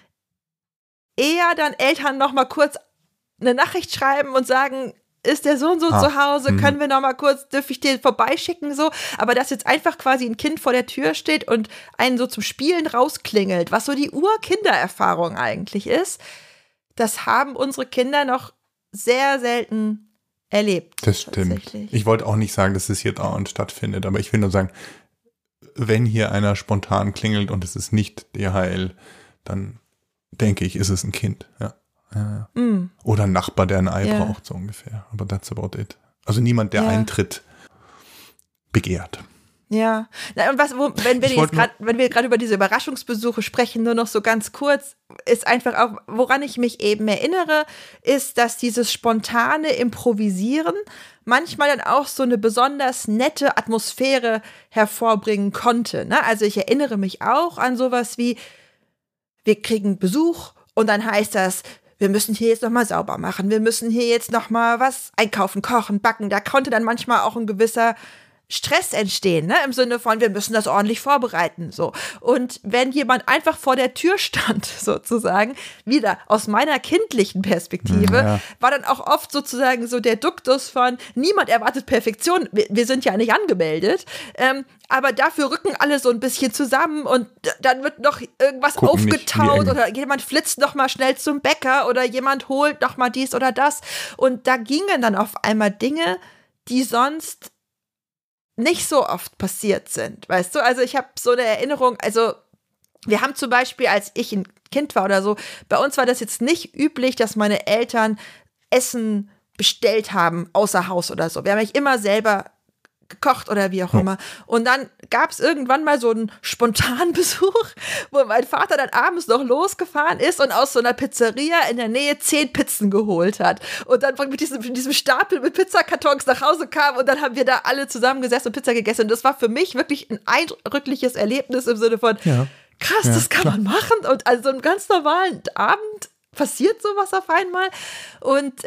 eher dann Eltern noch mal kurz eine Nachricht schreiben und sagen, ist der so und so zu Hause, können wir noch mal kurz, dürfe ich dir vorbeischicken, so, aber dass jetzt einfach quasi ein Kind vor der Tür steht und einen so zum Spielen rausklingelt, was so die Urkindererfahrung eigentlich ist, das haben unsere Kinder noch sehr selten erlebt. Das stimmt. Ich wollte auch nicht sagen, dass es hier dauernd stattfindet, aber ich will nur sagen, wenn hier einer spontan klingelt und es ist nicht DHL, dann denke ich, ist es ein Kind, ja. Ja. Oder ein Nachbar, der ein Ei braucht, so ungefähr. Aber that's about it. Also niemand, der Eintritt begehrt. Ja. Na, und wenn wir gerade über diese Überraschungsbesuche sprechen, nur noch so ganz kurz, ist einfach auch, woran ich mich eben erinnere, ist, dass dieses spontane Improvisieren manchmal dann auch so eine besonders nette Atmosphäre hervorbringen konnte. Ne? Also ich erinnere mich auch an sowas wie, wir kriegen Besuch und dann heißt das, wir müssen hier jetzt nochmal sauber machen, wir müssen hier jetzt nochmal was einkaufen, kochen, backen. Da konnte dann manchmal auch ein gewisser Stress entstehen, ne? Im Sinne von, wir müssen das ordentlich vorbereiten, so. Und wenn jemand einfach vor der Tür stand, sozusagen, wieder aus meiner kindlichen Perspektive, war dann auch oft sozusagen so der Duktus von, niemand erwartet Perfektion, wir sind ja nicht angemeldet, aber dafür rücken alle so ein bisschen zusammen und dann wird noch irgendwas aufgetaut oder jemand flitzt noch mal schnell zum Bäcker oder jemand holt noch mal dies oder das und da gingen dann auf einmal Dinge, die sonst nicht so oft passiert sind, weißt du? Also ich habe so eine Erinnerung, also wir haben zum Beispiel, als ich ein Kind war oder so, bei uns war das jetzt nicht üblich, dass meine Eltern Essen bestellt haben, außer Haus oder so. Wir haben eigentlich immer selber gekocht oder wie auch immer. Und dann gab es irgendwann mal so einen spontanen Besuch, wo mein Vater dann abends noch losgefahren ist und aus so einer Pizzeria in der Nähe 10 Pizzen geholt hat. Und dann mit diesem Stapel mit Pizzakartons nach Hause kam und dann haben wir da alle zusammengesessen und Pizza gegessen. Und das war für mich wirklich ein eindrückliches Erlebnis im Sinne von, krass, das kann man machen. Und also so einen ganz normalen Abend passiert sowas auf einmal. Und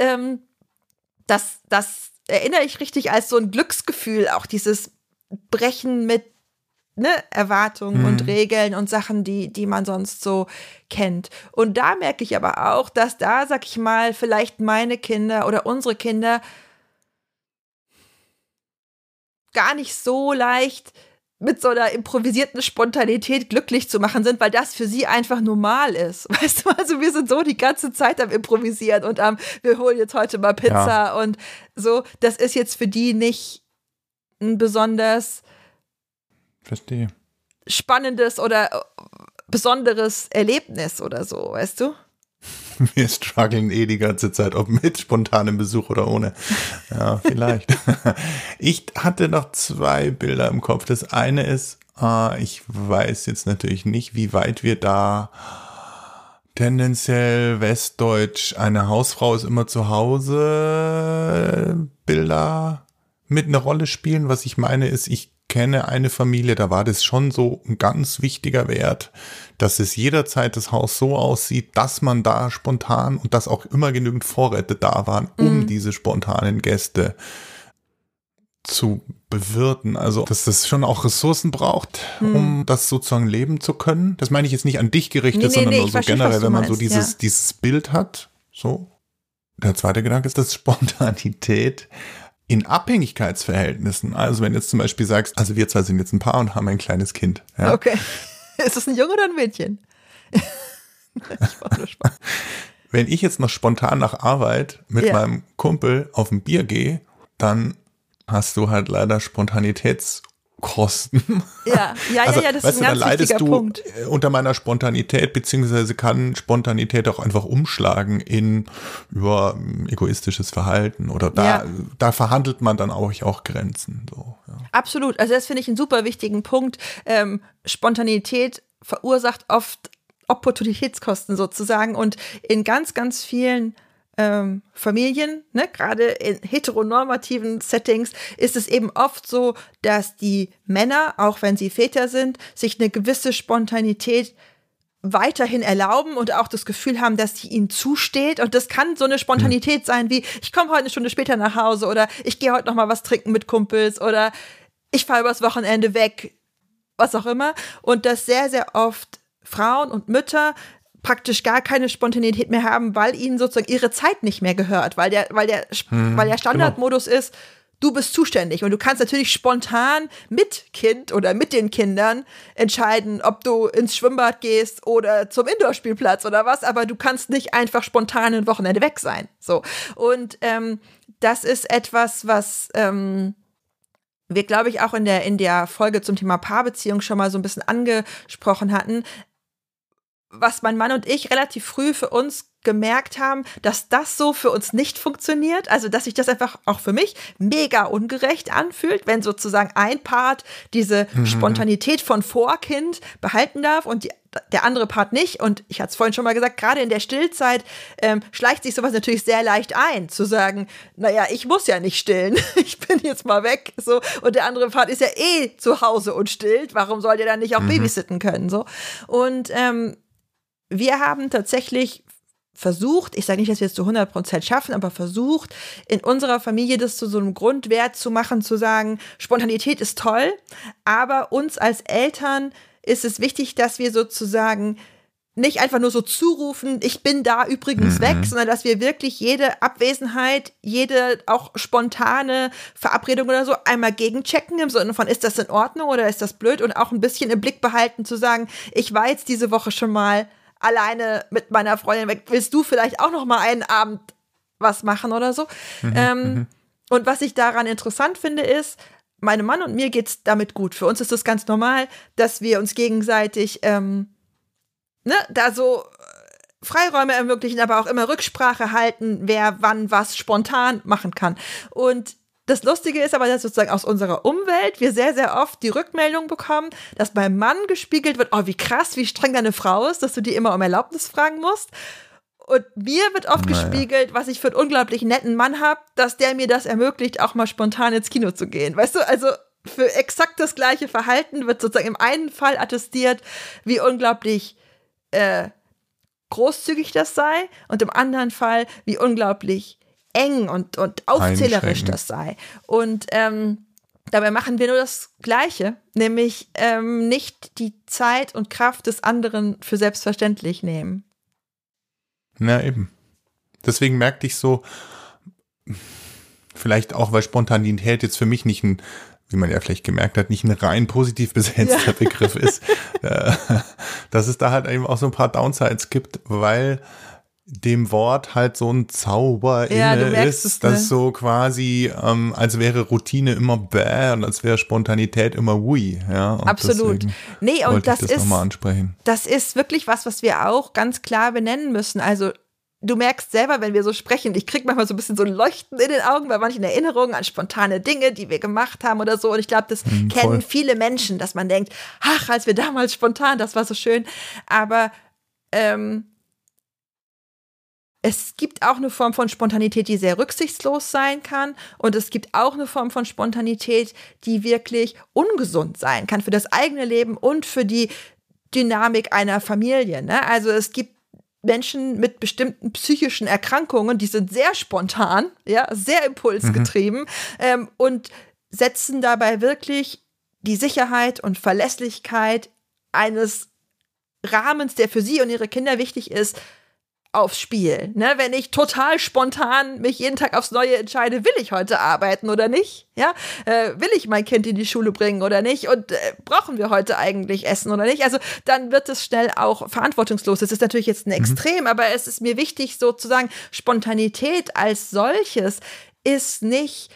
das erinnere ich richtig als so ein Glücksgefühl, auch dieses Brechen mit Erwartungen und Regeln und Sachen, die man sonst so kennt. Und da merke ich aber auch, dass da, sag ich mal, vielleicht meine Kinder oder unsere Kinder gar nicht so leicht mit so einer improvisierten Spontanität glücklich zu machen sind, weil das für sie einfach normal ist. Weißt du, also wir sind so die ganze Zeit am Improvisieren und wir holen jetzt heute mal Pizza und so. Das ist jetzt für die nicht ein besonders spannendes oder besonderes Erlebnis oder so, weißt du? Wir strugglen die ganze Zeit, ob mit spontanem Besuch oder ohne. Ja, vielleicht. Ich hatte noch 2 Bilder im Kopf. Das eine ist, ich weiß jetzt natürlich nicht, wie weit wir da tendenziell westdeutsch, eine Hausfrau ist immer zu Hause, Bilder mit einer Rolle spielen. Was ich meine ist, ich kenne eine Familie, da war das schon so ein ganz wichtiger Wert, dass es jederzeit das Haus so aussieht, dass man da spontan und dass auch immer genügend Vorräte da waren, um diese spontanen Gäste zu bewirten. Also, dass das schon auch Ressourcen braucht, um das sozusagen leben zu können. Das meine ich jetzt nicht an dich gerichtet, sondern nur so generell, wenn man so dieses Bild hat. So. Der zweite Gedanke ist, dass Spontanität in Abhängigkeitsverhältnissen, also wenn du jetzt zum Beispiel sagst, also wir zwei sind jetzt ein Paar und haben ein kleines Kind. Ja? Okay. Ist das ein Junge oder ein Mädchen? Ich war nur Spaß. Wenn ich jetzt noch spontan nach Arbeit mit meinem Kumpel auf ein Bier gehe, dann hast du halt leider Spontanitätskosten. Ja, das ist ein ganz wichtiger Punkt. Unter meiner Spontanität, beziehungsweise kann Spontanität auch einfach umschlagen in egoistisches Verhalten oder da verhandelt man dann auch Grenzen. So, ja. Absolut, also das finde ich einen super wichtigen Punkt. Spontanität verursacht oft Opportunitätskosten sozusagen und in ganz, ganz vielen Familien, ne, gerade in heteronormativen Settings, ist es eben oft so, dass die Männer, auch wenn sie Väter sind, sich eine gewisse Spontanität weiterhin erlauben und auch das Gefühl haben, dass die ihnen zusteht. Und das kann so eine Spontanität sein wie, ich komme heute eine Stunde später nach Hause oder ich gehe heute noch mal was trinken mit Kumpels oder ich fahre übers Wochenende weg, was auch immer. Und dass sehr, sehr oft Frauen und Mütter praktisch gar keine Spontanität mehr haben, weil ihnen sozusagen ihre Zeit nicht mehr gehört, weil der Standardmodus ist, du bist zuständig und du kannst natürlich spontan mit Kind oder mit den Kindern entscheiden, ob du ins Schwimmbad gehst oder zum Indoorspielplatz oder was, aber du kannst nicht einfach spontan ein Wochenende weg sein. So. Und das ist etwas, was wir, glaube ich, auch in der Folge zum Thema Paarbeziehung schon mal so ein bisschen angesprochen hatten, was mein Mann und ich relativ früh für uns gemerkt haben, dass das so für uns nicht funktioniert. Also, dass sich das einfach auch für mich mega ungerecht anfühlt, wenn sozusagen ein Part diese Spontanität von Vorkind behalten darf und der andere Part nicht. Und ich hatte es vorhin schon mal gesagt, gerade in der Stillzeit schleicht sich sowas natürlich sehr leicht ein, zu sagen, naja, ich muss ja nicht stillen, ich bin jetzt mal weg. So. Und der andere Part ist ja eh zu Hause und stillt. Warum soll der dann nicht auch babysitten können? So. Und wir haben tatsächlich versucht, ich sage nicht, dass wir es zu 100% schaffen, aber versucht, in unserer Familie das zu so einem Grundwert zu machen, zu sagen, Spontanität ist toll, aber uns als Eltern ist es wichtig, dass wir sozusagen nicht einfach nur so zurufen, ich bin da übrigens weg, sondern dass wir wirklich jede Abwesenheit, jede auch spontane Verabredung oder so einmal gegenchecken im Sinne von, ist das in Ordnung oder ist das blöd und auch ein bisschen im Blick behalten, zu sagen, ich war jetzt diese Woche schon mal alleine mit meiner Freundin weg, willst du vielleicht auch noch mal einen Abend was machen oder so? Und was ich daran interessant finde, ist, meinem Mann und mir geht's damit gut. Für uns ist es ganz normal, dass wir uns gegenseitig da so Freiräume ermöglichen, aber auch immer Rücksprache halten, wer wann was spontan machen kann. Und das Lustige ist aber, dass sozusagen aus unserer Umwelt wir sehr, sehr oft die Rückmeldung bekommen, dass beim Mann gespiegelt wird, oh, wie krass, wie streng deine Frau ist, dass du die immer um Erlaubnis fragen musst. Und mir wird oft gespiegelt, was ich für einen unglaublich netten Mann habe, dass der mir das ermöglicht, auch mal spontan ins Kino zu gehen. Weißt du, also für exakt das gleiche Verhalten wird sozusagen im einen Fall attestiert, wie unglaublich großzügig das sei und im anderen Fall, wie unglaublich eng und aufzählerisch das sei. Und dabei machen wir nur das Gleiche, nämlich nicht die Zeit und Kraft des anderen für selbstverständlich nehmen. Na eben. Deswegen merkte ich so, vielleicht auch, weil Spontanität jetzt für mich nicht ein, wie man ja vielleicht gemerkt hat, nicht ein rein positiv besetzter Begriff ist, dass es da halt eben auch so ein paar Downsides gibt, weil dem Wort halt so ein Zauber inne ist, dass so quasi, als wäre Routine immer bäh und als wäre Spontanität immer ui. Ja, und absolut. Nee, und das ist nochmal ansprechen. Das ist wirklich was wir auch ganz klar benennen müssen. Also du merkst selber, wenn wir so sprechen, ich kriege manchmal so ein bisschen so ein Leuchten in den Augen bei manchen Erinnerungen an spontane Dinge, die wir gemacht haben oder so. Und ich glaube, das kennen viele Menschen, dass man denkt, ach, als wir damals spontan, das war so schön. Aber es gibt auch eine Form von Spontanität, die sehr rücksichtslos sein kann. Und es gibt auch eine Form von Spontanität, die wirklich ungesund sein kann für das eigene Leben und für die Dynamik einer Familie. Ne? Also es gibt Menschen mit bestimmten psychischen Erkrankungen, die sind sehr spontan, ja, sehr impulsgetrieben und setzen dabei wirklich die Sicherheit und Verlässlichkeit eines Rahmens, der für sie und ihre Kinder wichtig ist, aufs Spiel. Ne? Wenn ich total spontan mich jeden Tag aufs Neue entscheide, will ich heute arbeiten oder nicht? Ja? Will ich mein Kind in die Schule bringen oder nicht? Und brauchen wir heute eigentlich Essen oder nicht? Also dann wird es schnell auch verantwortungslos. Das ist natürlich jetzt ein Extrem, aber es ist mir wichtig sozusagen, Spontanität als solches ist nicht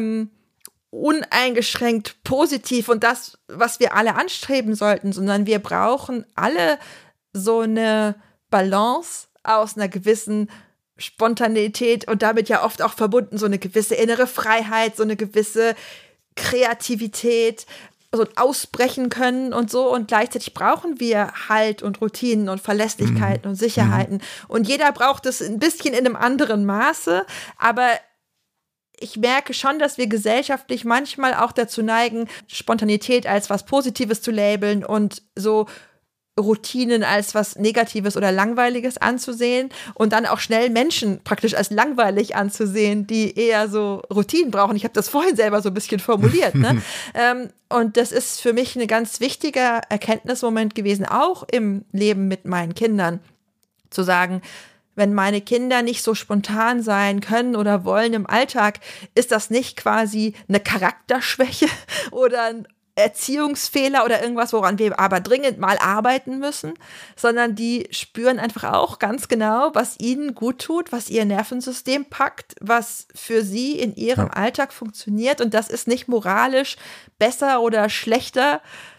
uneingeschränkt positiv und das, was wir alle anstreben sollten, sondern wir brauchen alle so eine Balance aus einer gewissen Spontanität und damit ja oft auch verbunden so eine gewisse innere Freiheit, so eine gewisse Kreativität, so ausbrechen können und so. Und gleichzeitig brauchen wir Halt und Routinen und Verlässlichkeiten und Sicherheiten. Und jeder braucht es ein bisschen in einem anderen Maße, aber ich merke schon, dass wir gesellschaftlich manchmal auch dazu neigen, Spontanität als was Positives zu labeln und so Routinen als was Negatives oder Langweiliges anzusehen und dann auch schnell Menschen praktisch als langweilig anzusehen, die eher so Routinen brauchen. Ich habe das vorhin selber so ein bisschen formuliert. Ne? Und das ist für mich ein ganz wichtiger Erkenntnismoment gewesen, auch im Leben mit meinen Kindern, zu sagen, wenn meine Kinder nicht so spontan sein können oder wollen im Alltag, ist das nicht quasi eine Charakterschwäche oder ein Erziehungsfehler oder irgendwas, woran wir aber dringend mal arbeiten müssen, sondern die spüren einfach auch ganz genau, was ihnen gut tut, was ihr Nervensystem packt, was für sie in ihrem Alltag funktioniert und das ist nicht moralisch besser oder schlechter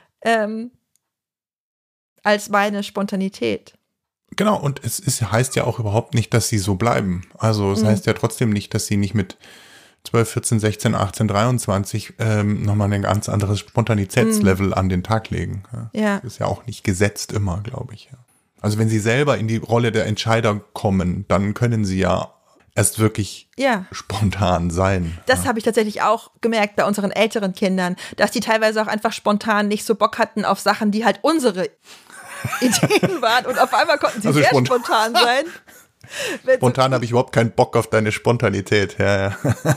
als meine Spontanität. Genau, und heißt ja auch überhaupt nicht, dass sie so bleiben. Also es heißt ja trotzdem nicht, dass sie nicht mit 12, 14, 16, 18, 23 nochmal ein ganz anderes Spontanitätslevel an den Tag legen. Ja. Das ist ja auch nicht gesetzt immer, glaube ich. Ja. Also wenn sie selber in die Rolle der Entscheider kommen, dann können sie ja erst wirklich spontan sein. Das habe ich tatsächlich auch gemerkt bei unseren älteren Kindern, dass die teilweise auch einfach spontan nicht so Bock hatten auf Sachen, die halt unsere Ideen waren und auf einmal konnten sie also sehr spontan sein. Spontan habe ich überhaupt keinen Bock auf deine Spontanität. Ja.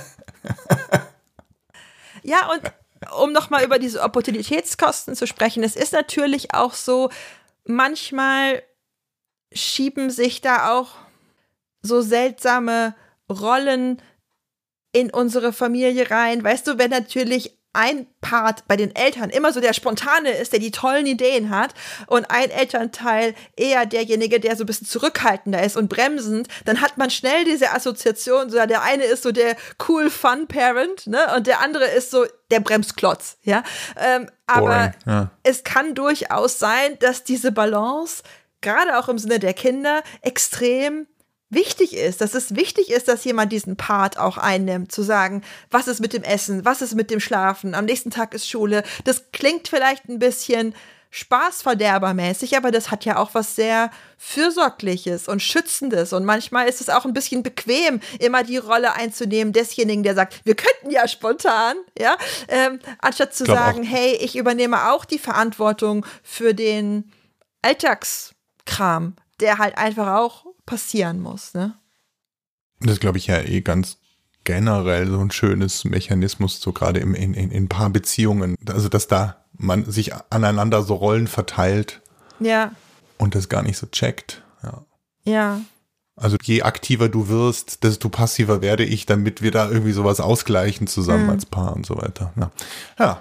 Ja, und um nochmal über diese Opportunitätskosten zu sprechen, es ist natürlich auch so, manchmal schieben sich da auch so seltsame Rollen in unsere Familie rein. Weißt du, wenn natürlich ein Part bei den Eltern immer so der Spontane ist, der die tollen Ideen hat und ein Elternteil eher derjenige, der so ein bisschen zurückhaltender ist und bremsend, dann hat man schnell diese Assoziation, so der eine ist so der cool Fun Parent, ne, und der andere ist so der Bremsklotz, ja. Aber es kann durchaus sein, dass diese Balance, gerade auch im Sinne der Kinder, extrem wichtig ist, dass es wichtig ist, dass jemand diesen Part auch einnimmt, zu sagen, was ist mit dem Essen, was ist mit dem Schlafen, am nächsten Tag ist Schule. Das klingt vielleicht ein bisschen spaßverderbermäßig, aber das hat ja auch was sehr Fürsorgliches und Schützendes und manchmal ist es auch ein bisschen bequem, immer die Rolle einzunehmen desjenigen, der sagt, wir könnten ja spontan, ja, anstatt zu sagen, hey, ich übernehme auch die Verantwortung für den Alltagskram, der halt einfach auch passieren muss, ne? Das ist, glaube ich, ja ganz generell so ein schönes Mechanismus, so gerade in Paarbeziehungen. Also, dass da man sich aneinander so Rollen verteilt. Ja. Und das gar nicht so checkt. Ja. Also, je aktiver du wirst, desto passiver werde ich, damit wir da irgendwie sowas ausgleichen zusammen als Paar und so weiter. Ja.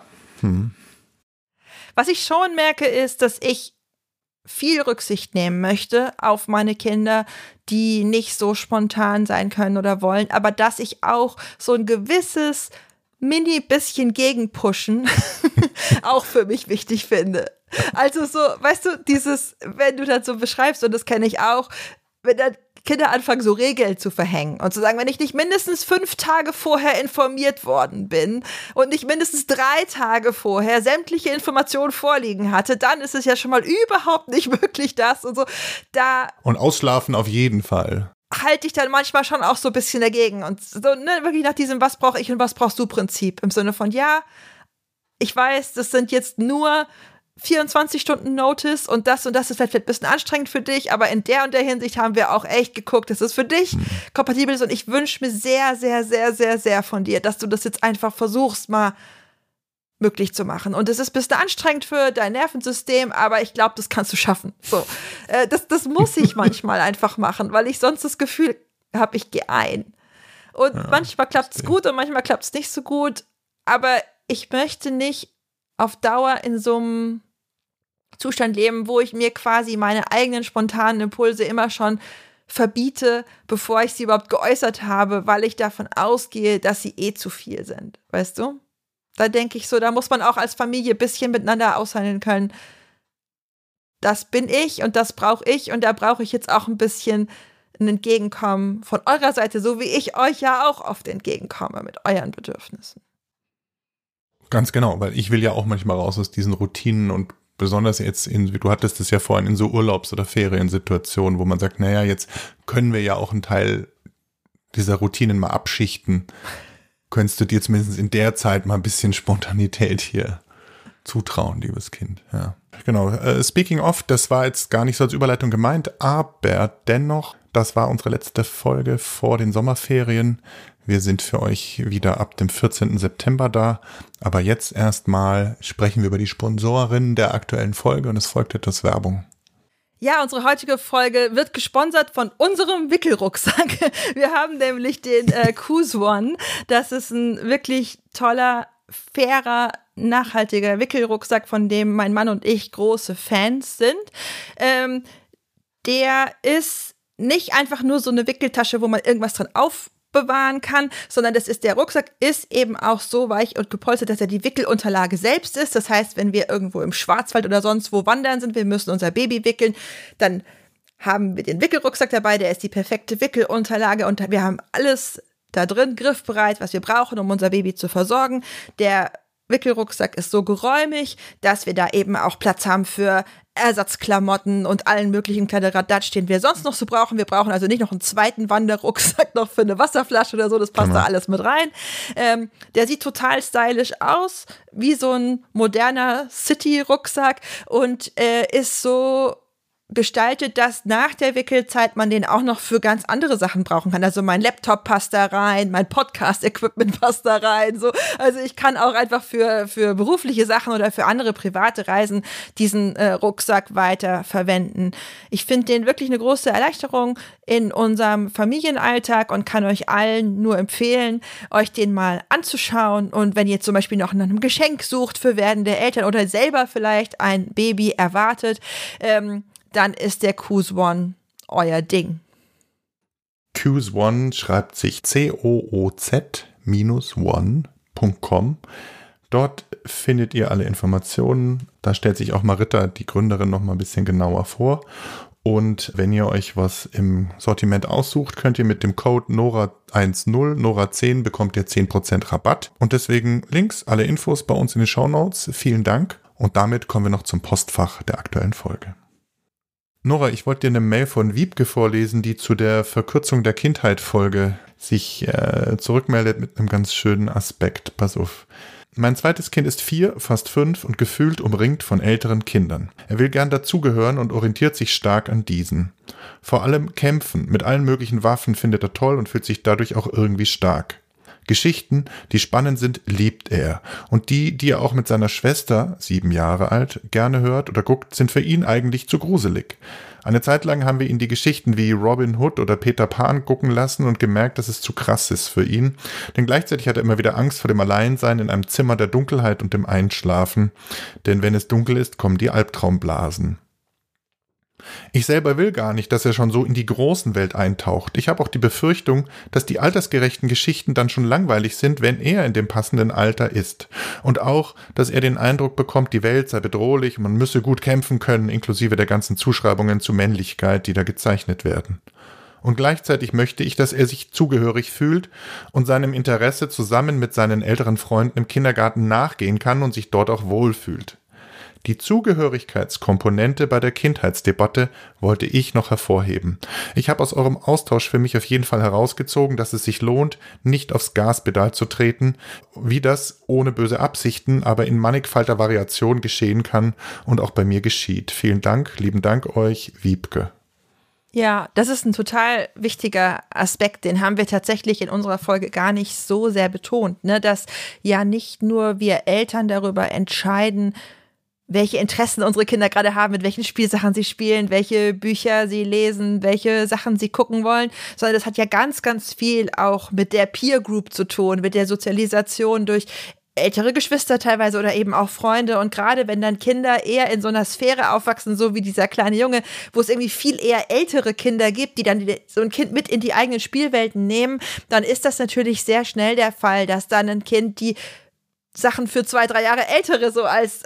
Was ich schon merke, ist, dass ich viel Rücksicht nehmen möchte auf meine Kinder, die nicht so spontan sein können oder wollen, aber dass ich auch so ein gewisses bisschen Gegenpushen auch für mich wichtig finde. Also so, weißt du, dieses, wenn du das so beschreibst, und das kenne ich auch, wenn dann Kinder anfangen, so Regeln zu verhängen und zu sagen, wenn ich nicht mindestens 5 Tage vorher informiert worden bin und nicht mindestens 3 Tage vorher sämtliche Informationen vorliegen hatte, dann ist es ja schon mal überhaupt nicht möglich, das und so. Und ausschlafen auf jeden Fall. halte ich dann manchmal schon auch so ein bisschen dagegen. Und so, ne, wirklich nach diesem was brauche ich und was brauchst du Prinzip. Im Sinne von, ja, ich weiß, das sind jetzt nur 24 Stunden Notice und das ist vielleicht ein bisschen anstrengend für dich, aber in der und der Hinsicht haben wir auch echt geguckt, dass es für dich kompatibel ist und ich wünsche mir sehr, sehr, sehr, sehr, sehr von dir, dass du das jetzt einfach versuchst, mal möglich zu machen. Und es ist ein bisschen anstrengend für dein Nervensystem, aber ich glaube, das kannst du schaffen. So, das muss ich manchmal einfach machen, weil ich sonst das Gefühl habe, ich gehe ein. Und manchmal klappt es gut und manchmal klappt es nicht so gut, aber ich möchte nicht auf Dauer in so einem Zustand leben, wo ich mir quasi meine eigenen spontanen Impulse immer schon verbiete, bevor ich sie überhaupt geäußert habe, weil ich davon ausgehe, dass sie zu viel sind. Weißt du? Da denke ich so, da muss man auch als Familie ein bisschen miteinander aushandeln können. Das bin ich und das brauche ich und da brauche ich jetzt auch ein bisschen ein Entgegenkommen von eurer Seite, so wie ich euch ja auch oft entgegenkomme mit euren Bedürfnissen. Ganz genau, weil ich will ja auch manchmal raus aus diesen Routinen und besonders jetzt du hattest es ja vorhin in so Urlaubs- oder Feriensituationen, wo man sagt, naja, jetzt können wir ja auch einen Teil dieser Routinen mal abschichten. Könntest du dir zumindest in der Zeit mal ein bisschen Spontanität hier zutrauen, liebes Kind. Ja, genau. Speaking of, das war jetzt gar nicht so als Überleitung gemeint, aber dennoch, das war unsere letzte Folge vor den Sommerferien. Wir sind für euch wieder ab dem 14. September da, aber jetzt erstmal sprechen wir über die Sponsorin der aktuellen Folge und es folgt etwas Werbung. Ja, unsere heutige Folge wird gesponsert von unserem Wickelrucksack. Wir haben nämlich den Cruise One. Das ist ein wirklich toller, fairer, nachhaltiger Wickelrucksack, von dem mein Mann und ich große Fans sind. Der ist nicht einfach nur so eine Wickeltasche, wo man irgendwas drin aufbewahren kann, sondern der Rucksack ist eben auch so weich und gepolstert, dass er die Wickelunterlage selbst ist. Das heißt, wenn wir irgendwo im Schwarzwald oder sonst wo wandern sind, wir müssen unser Baby wickeln, dann haben wir den Wickelrucksack dabei, der ist die perfekte Wickelunterlage und wir haben alles da drin griffbereit, was wir brauchen, um unser Baby zu versorgen. Der Wickelrucksack ist so geräumig, dass wir da eben auch Platz haben für Ersatzklamotten und allen möglichen Kladderadatsch, den wir sonst noch so brauchen. Wir brauchen also nicht noch einen zweiten Wanderrucksack noch für eine Wasserflasche oder so, das passt da alles mit rein. Der sieht total stylisch aus, wie so ein moderner City-Rucksack und ist so gestaltet, dass nach der Wickelzeit man den auch noch für ganz andere Sachen brauchen kann. Also mein Laptop passt da rein, mein Podcast-Equipment passt da rein. So. Also ich kann auch einfach für berufliche Sachen oder für andere private Reisen diesen Rucksack weiter verwenden. Ich finde den wirklich eine große Erleichterung in unserem Familienalltag und kann euch allen nur empfehlen, euch den mal anzuschauen. Und wenn ihr zum Beispiel noch nach einem Geschenk sucht für werdende Eltern oder selber vielleicht ein Baby erwartet, dann ist der Cruise One euer Ding. Cruise One schreibt sich COOZ-one.com. Dort findet ihr alle Informationen. Da stellt sich auch Marita, die Gründerin, noch mal ein bisschen genauer vor. Und wenn ihr euch was im Sortiment aussucht, könnt ihr mit dem Code NORA10, NORA10 bekommt ihr 10% Rabatt. Und deswegen Links, alle Infos bei uns in den Shownotes. Vielen Dank. Und damit kommen wir noch zum Postfach der aktuellen Folge. Nora, ich wollte dir eine Mail von Wiebke vorlesen, die zu der Verkürzung der Kindheit-Folge sich zurückmeldet mit einem ganz schönen Aspekt. Pass auf. Mein zweites Kind ist 4, fast 5 und gefühlt umringt von älteren Kindern. Er will gern dazugehören und orientiert sich stark an diesen. Vor allem Kämpfen mit allen möglichen Waffen findet er toll und fühlt sich dadurch auch irgendwie stark. Geschichten, die spannend sind, liebt er. Und die er auch mit seiner Schwester, 7 Jahre alt, gerne hört oder guckt, sind für ihn eigentlich zu gruselig. Eine Zeit lang haben wir ihn die Geschichten wie Robin Hood oder Peter Pan gucken lassen und gemerkt, dass es zu krass ist für ihn. Denn gleichzeitig hat er immer wieder Angst vor dem Alleinsein in einem Zimmer der Dunkelheit und dem Einschlafen. Denn wenn es dunkel ist, kommen die Albtraumblasen. Ich selber will gar nicht, dass er schon so in die großen Welt eintaucht. Ich habe auch die Befürchtung, dass die altersgerechten Geschichten dann schon langweilig sind, wenn er in dem passenden Alter ist. Und auch, dass er den Eindruck bekommt, die Welt sei bedrohlich und man müsse gut kämpfen können, inklusive der ganzen Zuschreibungen zu Männlichkeit, die da gezeichnet werden. Und gleichzeitig möchte ich, dass er sich zugehörig fühlt und seinem Interesse zusammen mit seinen älteren Freunden im Kindergarten nachgehen kann und sich dort auch wohlfühlt. Die Zugehörigkeitskomponente bei der Kindheitsdebatte wollte ich noch hervorheben. Ich habe aus eurem Austausch für mich auf jeden Fall herausgezogen, dass es sich lohnt, nicht aufs Gaspedal zu treten, wie das ohne böse Absichten, aber in mannigfaltiger Variation geschehen kann und auch bei mir geschieht. Vielen Dank, lieben Dank euch, Wiebke. Ja, das ist ein total wichtiger Aspekt, den haben wir tatsächlich in unserer Folge gar nicht so sehr betont, ne? Dass ja nicht nur wir Eltern darüber entscheiden, welche Interessen unsere Kinder gerade haben, mit welchen Spielsachen sie spielen, welche Bücher sie lesen, welche Sachen sie gucken wollen, sondern das hat ja ganz, ganz viel auch mit der Peer Group zu tun, mit der Sozialisation durch ältere Geschwister teilweise oder eben auch Freunde. Und gerade wenn dann Kinder eher in so einer Sphäre aufwachsen, so wie dieser kleine Junge, wo es irgendwie viel eher ältere Kinder gibt, die dann so ein Kind mit in die eigenen Spielwelten nehmen, dann ist das natürlich sehr schnell der Fall, dass dann ein Kind die Sachen für 2, 3 Jahre Ältere so als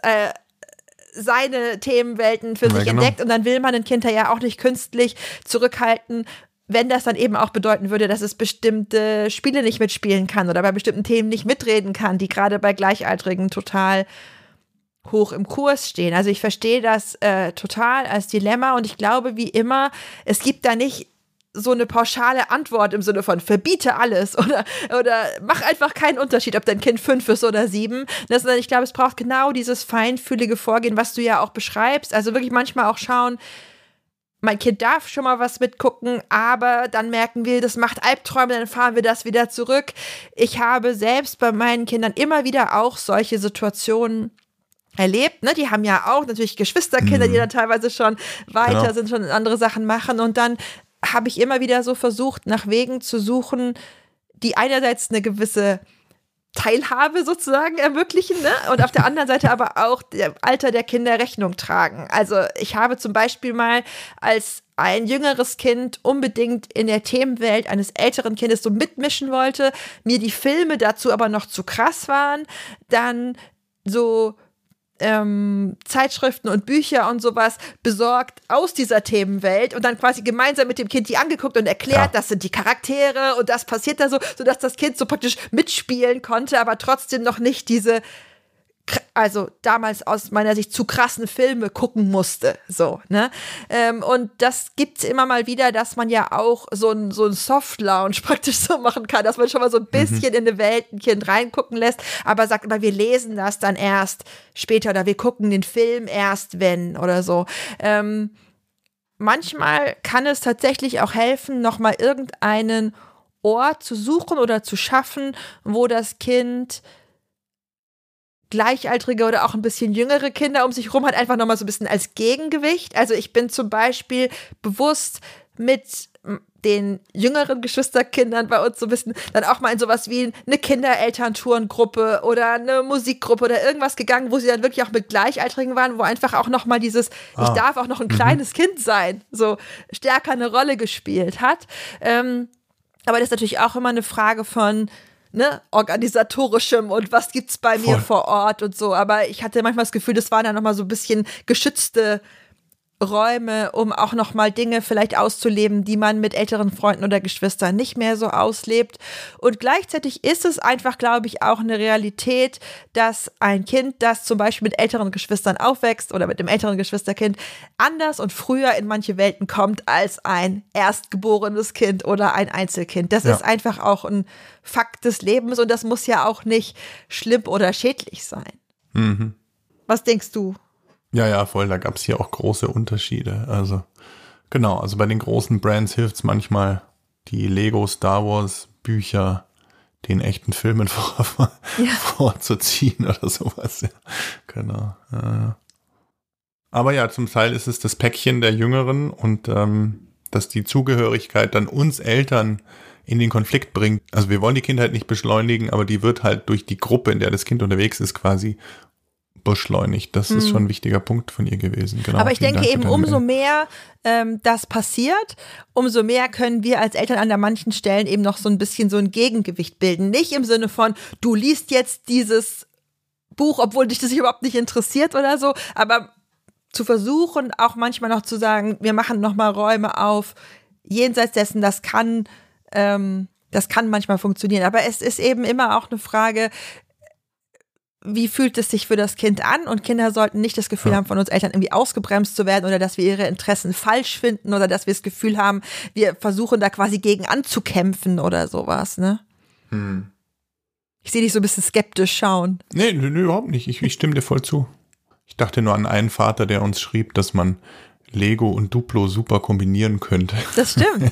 seine Themenwelten für sich entdeckt. Und dann will man ein Kind ja auch nicht künstlich zurückhalten, wenn das dann eben auch bedeuten würde, dass es bestimmte Spiele nicht mitspielen kann oder bei bestimmten Themen nicht mitreden kann, die gerade bei Gleichaltrigen total hoch im Kurs stehen. Also ich verstehe das total als Dilemma und ich glaube, wie immer, es gibt da nicht so eine pauschale Antwort im Sinne von verbiete alles oder mach einfach keinen Unterschied, ob dein Kind 5 ist oder 7. Sondern ich glaube, es braucht genau dieses feinfühlige Vorgehen, was du ja auch beschreibst. Also wirklich manchmal auch schauen, mein Kind darf schon mal was mitgucken, aber dann merken wir, das macht Albträume, dann fahren wir das wieder zurück. Ich habe selbst bei meinen Kindern immer wieder auch solche Situationen erlebt, ne? Die haben ja auch natürlich Geschwisterkinder, die dann teilweise schon weiter sind, schon andere Sachen machen und dann habe ich immer wieder so versucht, nach Wegen zu suchen, die einerseits eine gewisse Teilhabe sozusagen ermöglichen, ne? Und auf der anderen Seite aber auch dem Alter der Kinder Rechnung tragen. Also ich habe zum Beispiel mal als ein jüngeres Kind unbedingt in der Themenwelt eines älteren Kindes so mitmischen wollte, mir die Filme dazu aber noch zu krass waren, dann so Zeitschriften und Bücher und sowas besorgt aus dieser Themenwelt und dann quasi gemeinsam mit dem Kind die angeguckt und erklärt, das sind die Charaktere und das passiert da so, sodass das Kind so praktisch mitspielen konnte, aber trotzdem noch nicht diese, also damals aus meiner Sicht zu krassen Filme gucken musste, so, ne? Und das gibt's immer mal wieder, dass man ja auch so ein Soft-Lounge praktisch so machen kann, dass man schon mal so ein bisschen in eine Welt ein Kind reingucken lässt, aber sagt immer, wir lesen das dann erst später oder wir gucken den Film erst, wenn oder so. Manchmal kann es tatsächlich auch helfen, nochmal irgendeinen Ort zu suchen oder zu schaffen, wo das Kind Gleichaltrige oder auch ein bisschen jüngere Kinder um sich rum hat, einfach nochmal so ein bisschen als Gegengewicht. Also ich bin zum Beispiel bewusst mit den jüngeren Geschwisterkindern bei uns so ein bisschen dann auch mal in sowas wie eine Kinderelterntourengruppe oder eine Musikgruppe oder irgendwas gegangen, wo sie dann wirklich auch mit Gleichaltrigen waren, wo einfach auch nochmal dieses, ich darf auch noch ein kleines Kind sein, so stärker eine Rolle gespielt hat. Aber das ist natürlich auch immer eine Frage von organisatorischem und was gibt's bei mir vor Ort und so. Aber ich hatte manchmal das Gefühl, das waren dann nochmal so ein bisschen geschützte Räume, um auch nochmal Dinge vielleicht auszuleben, die man mit älteren Freunden oder Geschwistern nicht mehr so auslebt. Und gleichzeitig ist es einfach, glaube ich, auch eine Realität, dass ein Kind, das zum Beispiel mit älteren Geschwistern aufwächst oder mit dem älteren Geschwisterkind, anders und früher in manche Welten kommt als ein erstgeborenes Kind oder ein Einzelkind. Das ist einfach auch ein Fakt des Lebens und das muss ja auch nicht schlimm oder schädlich sein. Mhm. Was denkst du? Ja, voll, da gab es hier auch große Unterschiede. Also, genau, also bei den großen Brands hilft es manchmal, die Lego Star Wars Bücher den echten Filmen vorzuziehen oder sowas. Ja, genau. Aber ja, zum Teil ist es das Päckchen der Jüngeren und dass die Zugehörigkeit dann uns Eltern in den Konflikt bringt. Also wir wollen die Kindheit nicht beschleunigen, aber die wird halt durch die Gruppe, in der das Kind unterwegs ist, quasi beschleunigt. Das ist schon ein wichtiger Punkt von ihr gewesen. Genau, aber ich denke eben, umso mehr das passiert, umso mehr können wir als Eltern an manchen Stellen eben noch so ein bisschen so ein Gegengewicht bilden. Nicht im Sinne von, du liest jetzt dieses Buch, obwohl dich das überhaupt nicht interessiert oder so, aber zu versuchen, auch manchmal noch zu sagen, wir machen nochmal Räume auf, jenseits dessen, das kann manchmal funktionieren. Aber es ist eben immer auch eine Frage, wie fühlt es sich für das Kind an? Und Kinder sollten nicht das Gefühl haben, von uns Eltern irgendwie ausgebremst zu werden oder dass wir ihre Interessen falsch finden oder dass wir das Gefühl haben, wir versuchen da quasi gegen anzukämpfen oder sowas, ne? Ich sehe dich so ein bisschen skeptisch schauen. Nee, überhaupt nicht. Ich stimme dir voll zu. Ich dachte nur an einen Vater, der uns schrieb, dass man Lego und Duplo super kombinieren könnte. Das stimmt.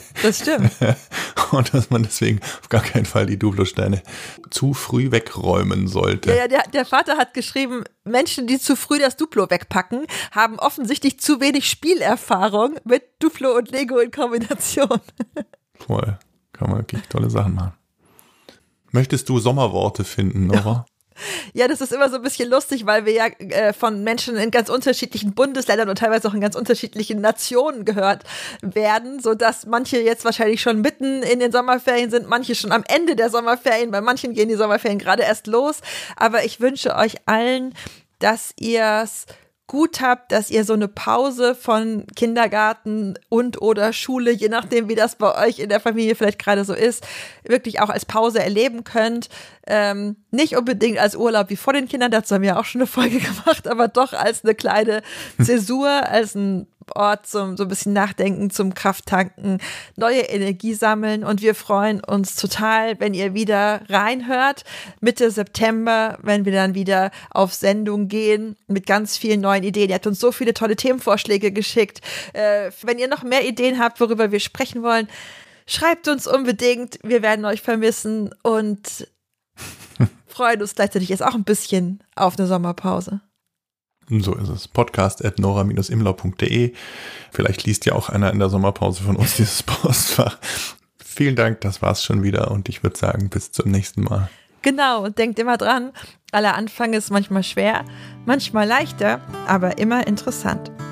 Und dass man deswegen auf gar keinen Fall die Duplo-Steine zu früh wegräumen sollte. Ja, der Vater hat geschrieben, Menschen, die zu früh das Duplo wegpacken, haben offensichtlich zu wenig Spielerfahrung mit Duplo und Lego in Kombination. Voll. Kann man wirklich tolle Sachen machen. Möchtest du Sommerworte finden, Nora? Ja, das ist immer so ein bisschen lustig, weil wir ja von Menschen in ganz unterschiedlichen Bundesländern und teilweise auch in ganz unterschiedlichen Nationen gehört werden, sodass manche jetzt wahrscheinlich schon mitten in den Sommerferien sind, manche schon am Ende der Sommerferien, bei manchen gehen die Sommerferien gerade erst los. Aber ich wünsche euch allen, dass ihr es gut habt, dass ihr so eine Pause von Kindergarten und oder Schule, je nachdem, wie das bei euch in der Familie vielleicht gerade so ist, wirklich auch als Pause erleben könnt. Nicht unbedingt als Urlaub wie vor den Kindern, dazu haben wir auch schon eine Folge gemacht, aber doch als eine kleine Zäsur, als ein Ort zum so ein bisschen Nachdenken, zum Krafttanken, neue Energie sammeln und wir freuen uns total, wenn ihr wieder reinhört, Mitte September, wenn wir dann wieder auf Sendung gehen mit ganz vielen neuen Ideen. Ihr habt uns so viele tolle Themenvorschläge geschickt. Wenn ihr noch mehr Ideen habt, worüber wir sprechen wollen, schreibt uns unbedingt. Wir werden euch vermissen und freuen uns gleichzeitig jetzt auch ein bisschen auf eine Sommerpause. So ist es. podcast@nora-imlau.de. Vielleicht liest ja auch einer in der Sommerpause von uns dieses Postfach. Vielen Dank, das war's schon wieder und ich würde sagen, bis zum nächsten Mal. Genau, und denkt immer dran, aller Anfang ist manchmal schwer, manchmal leichter, aber immer interessant.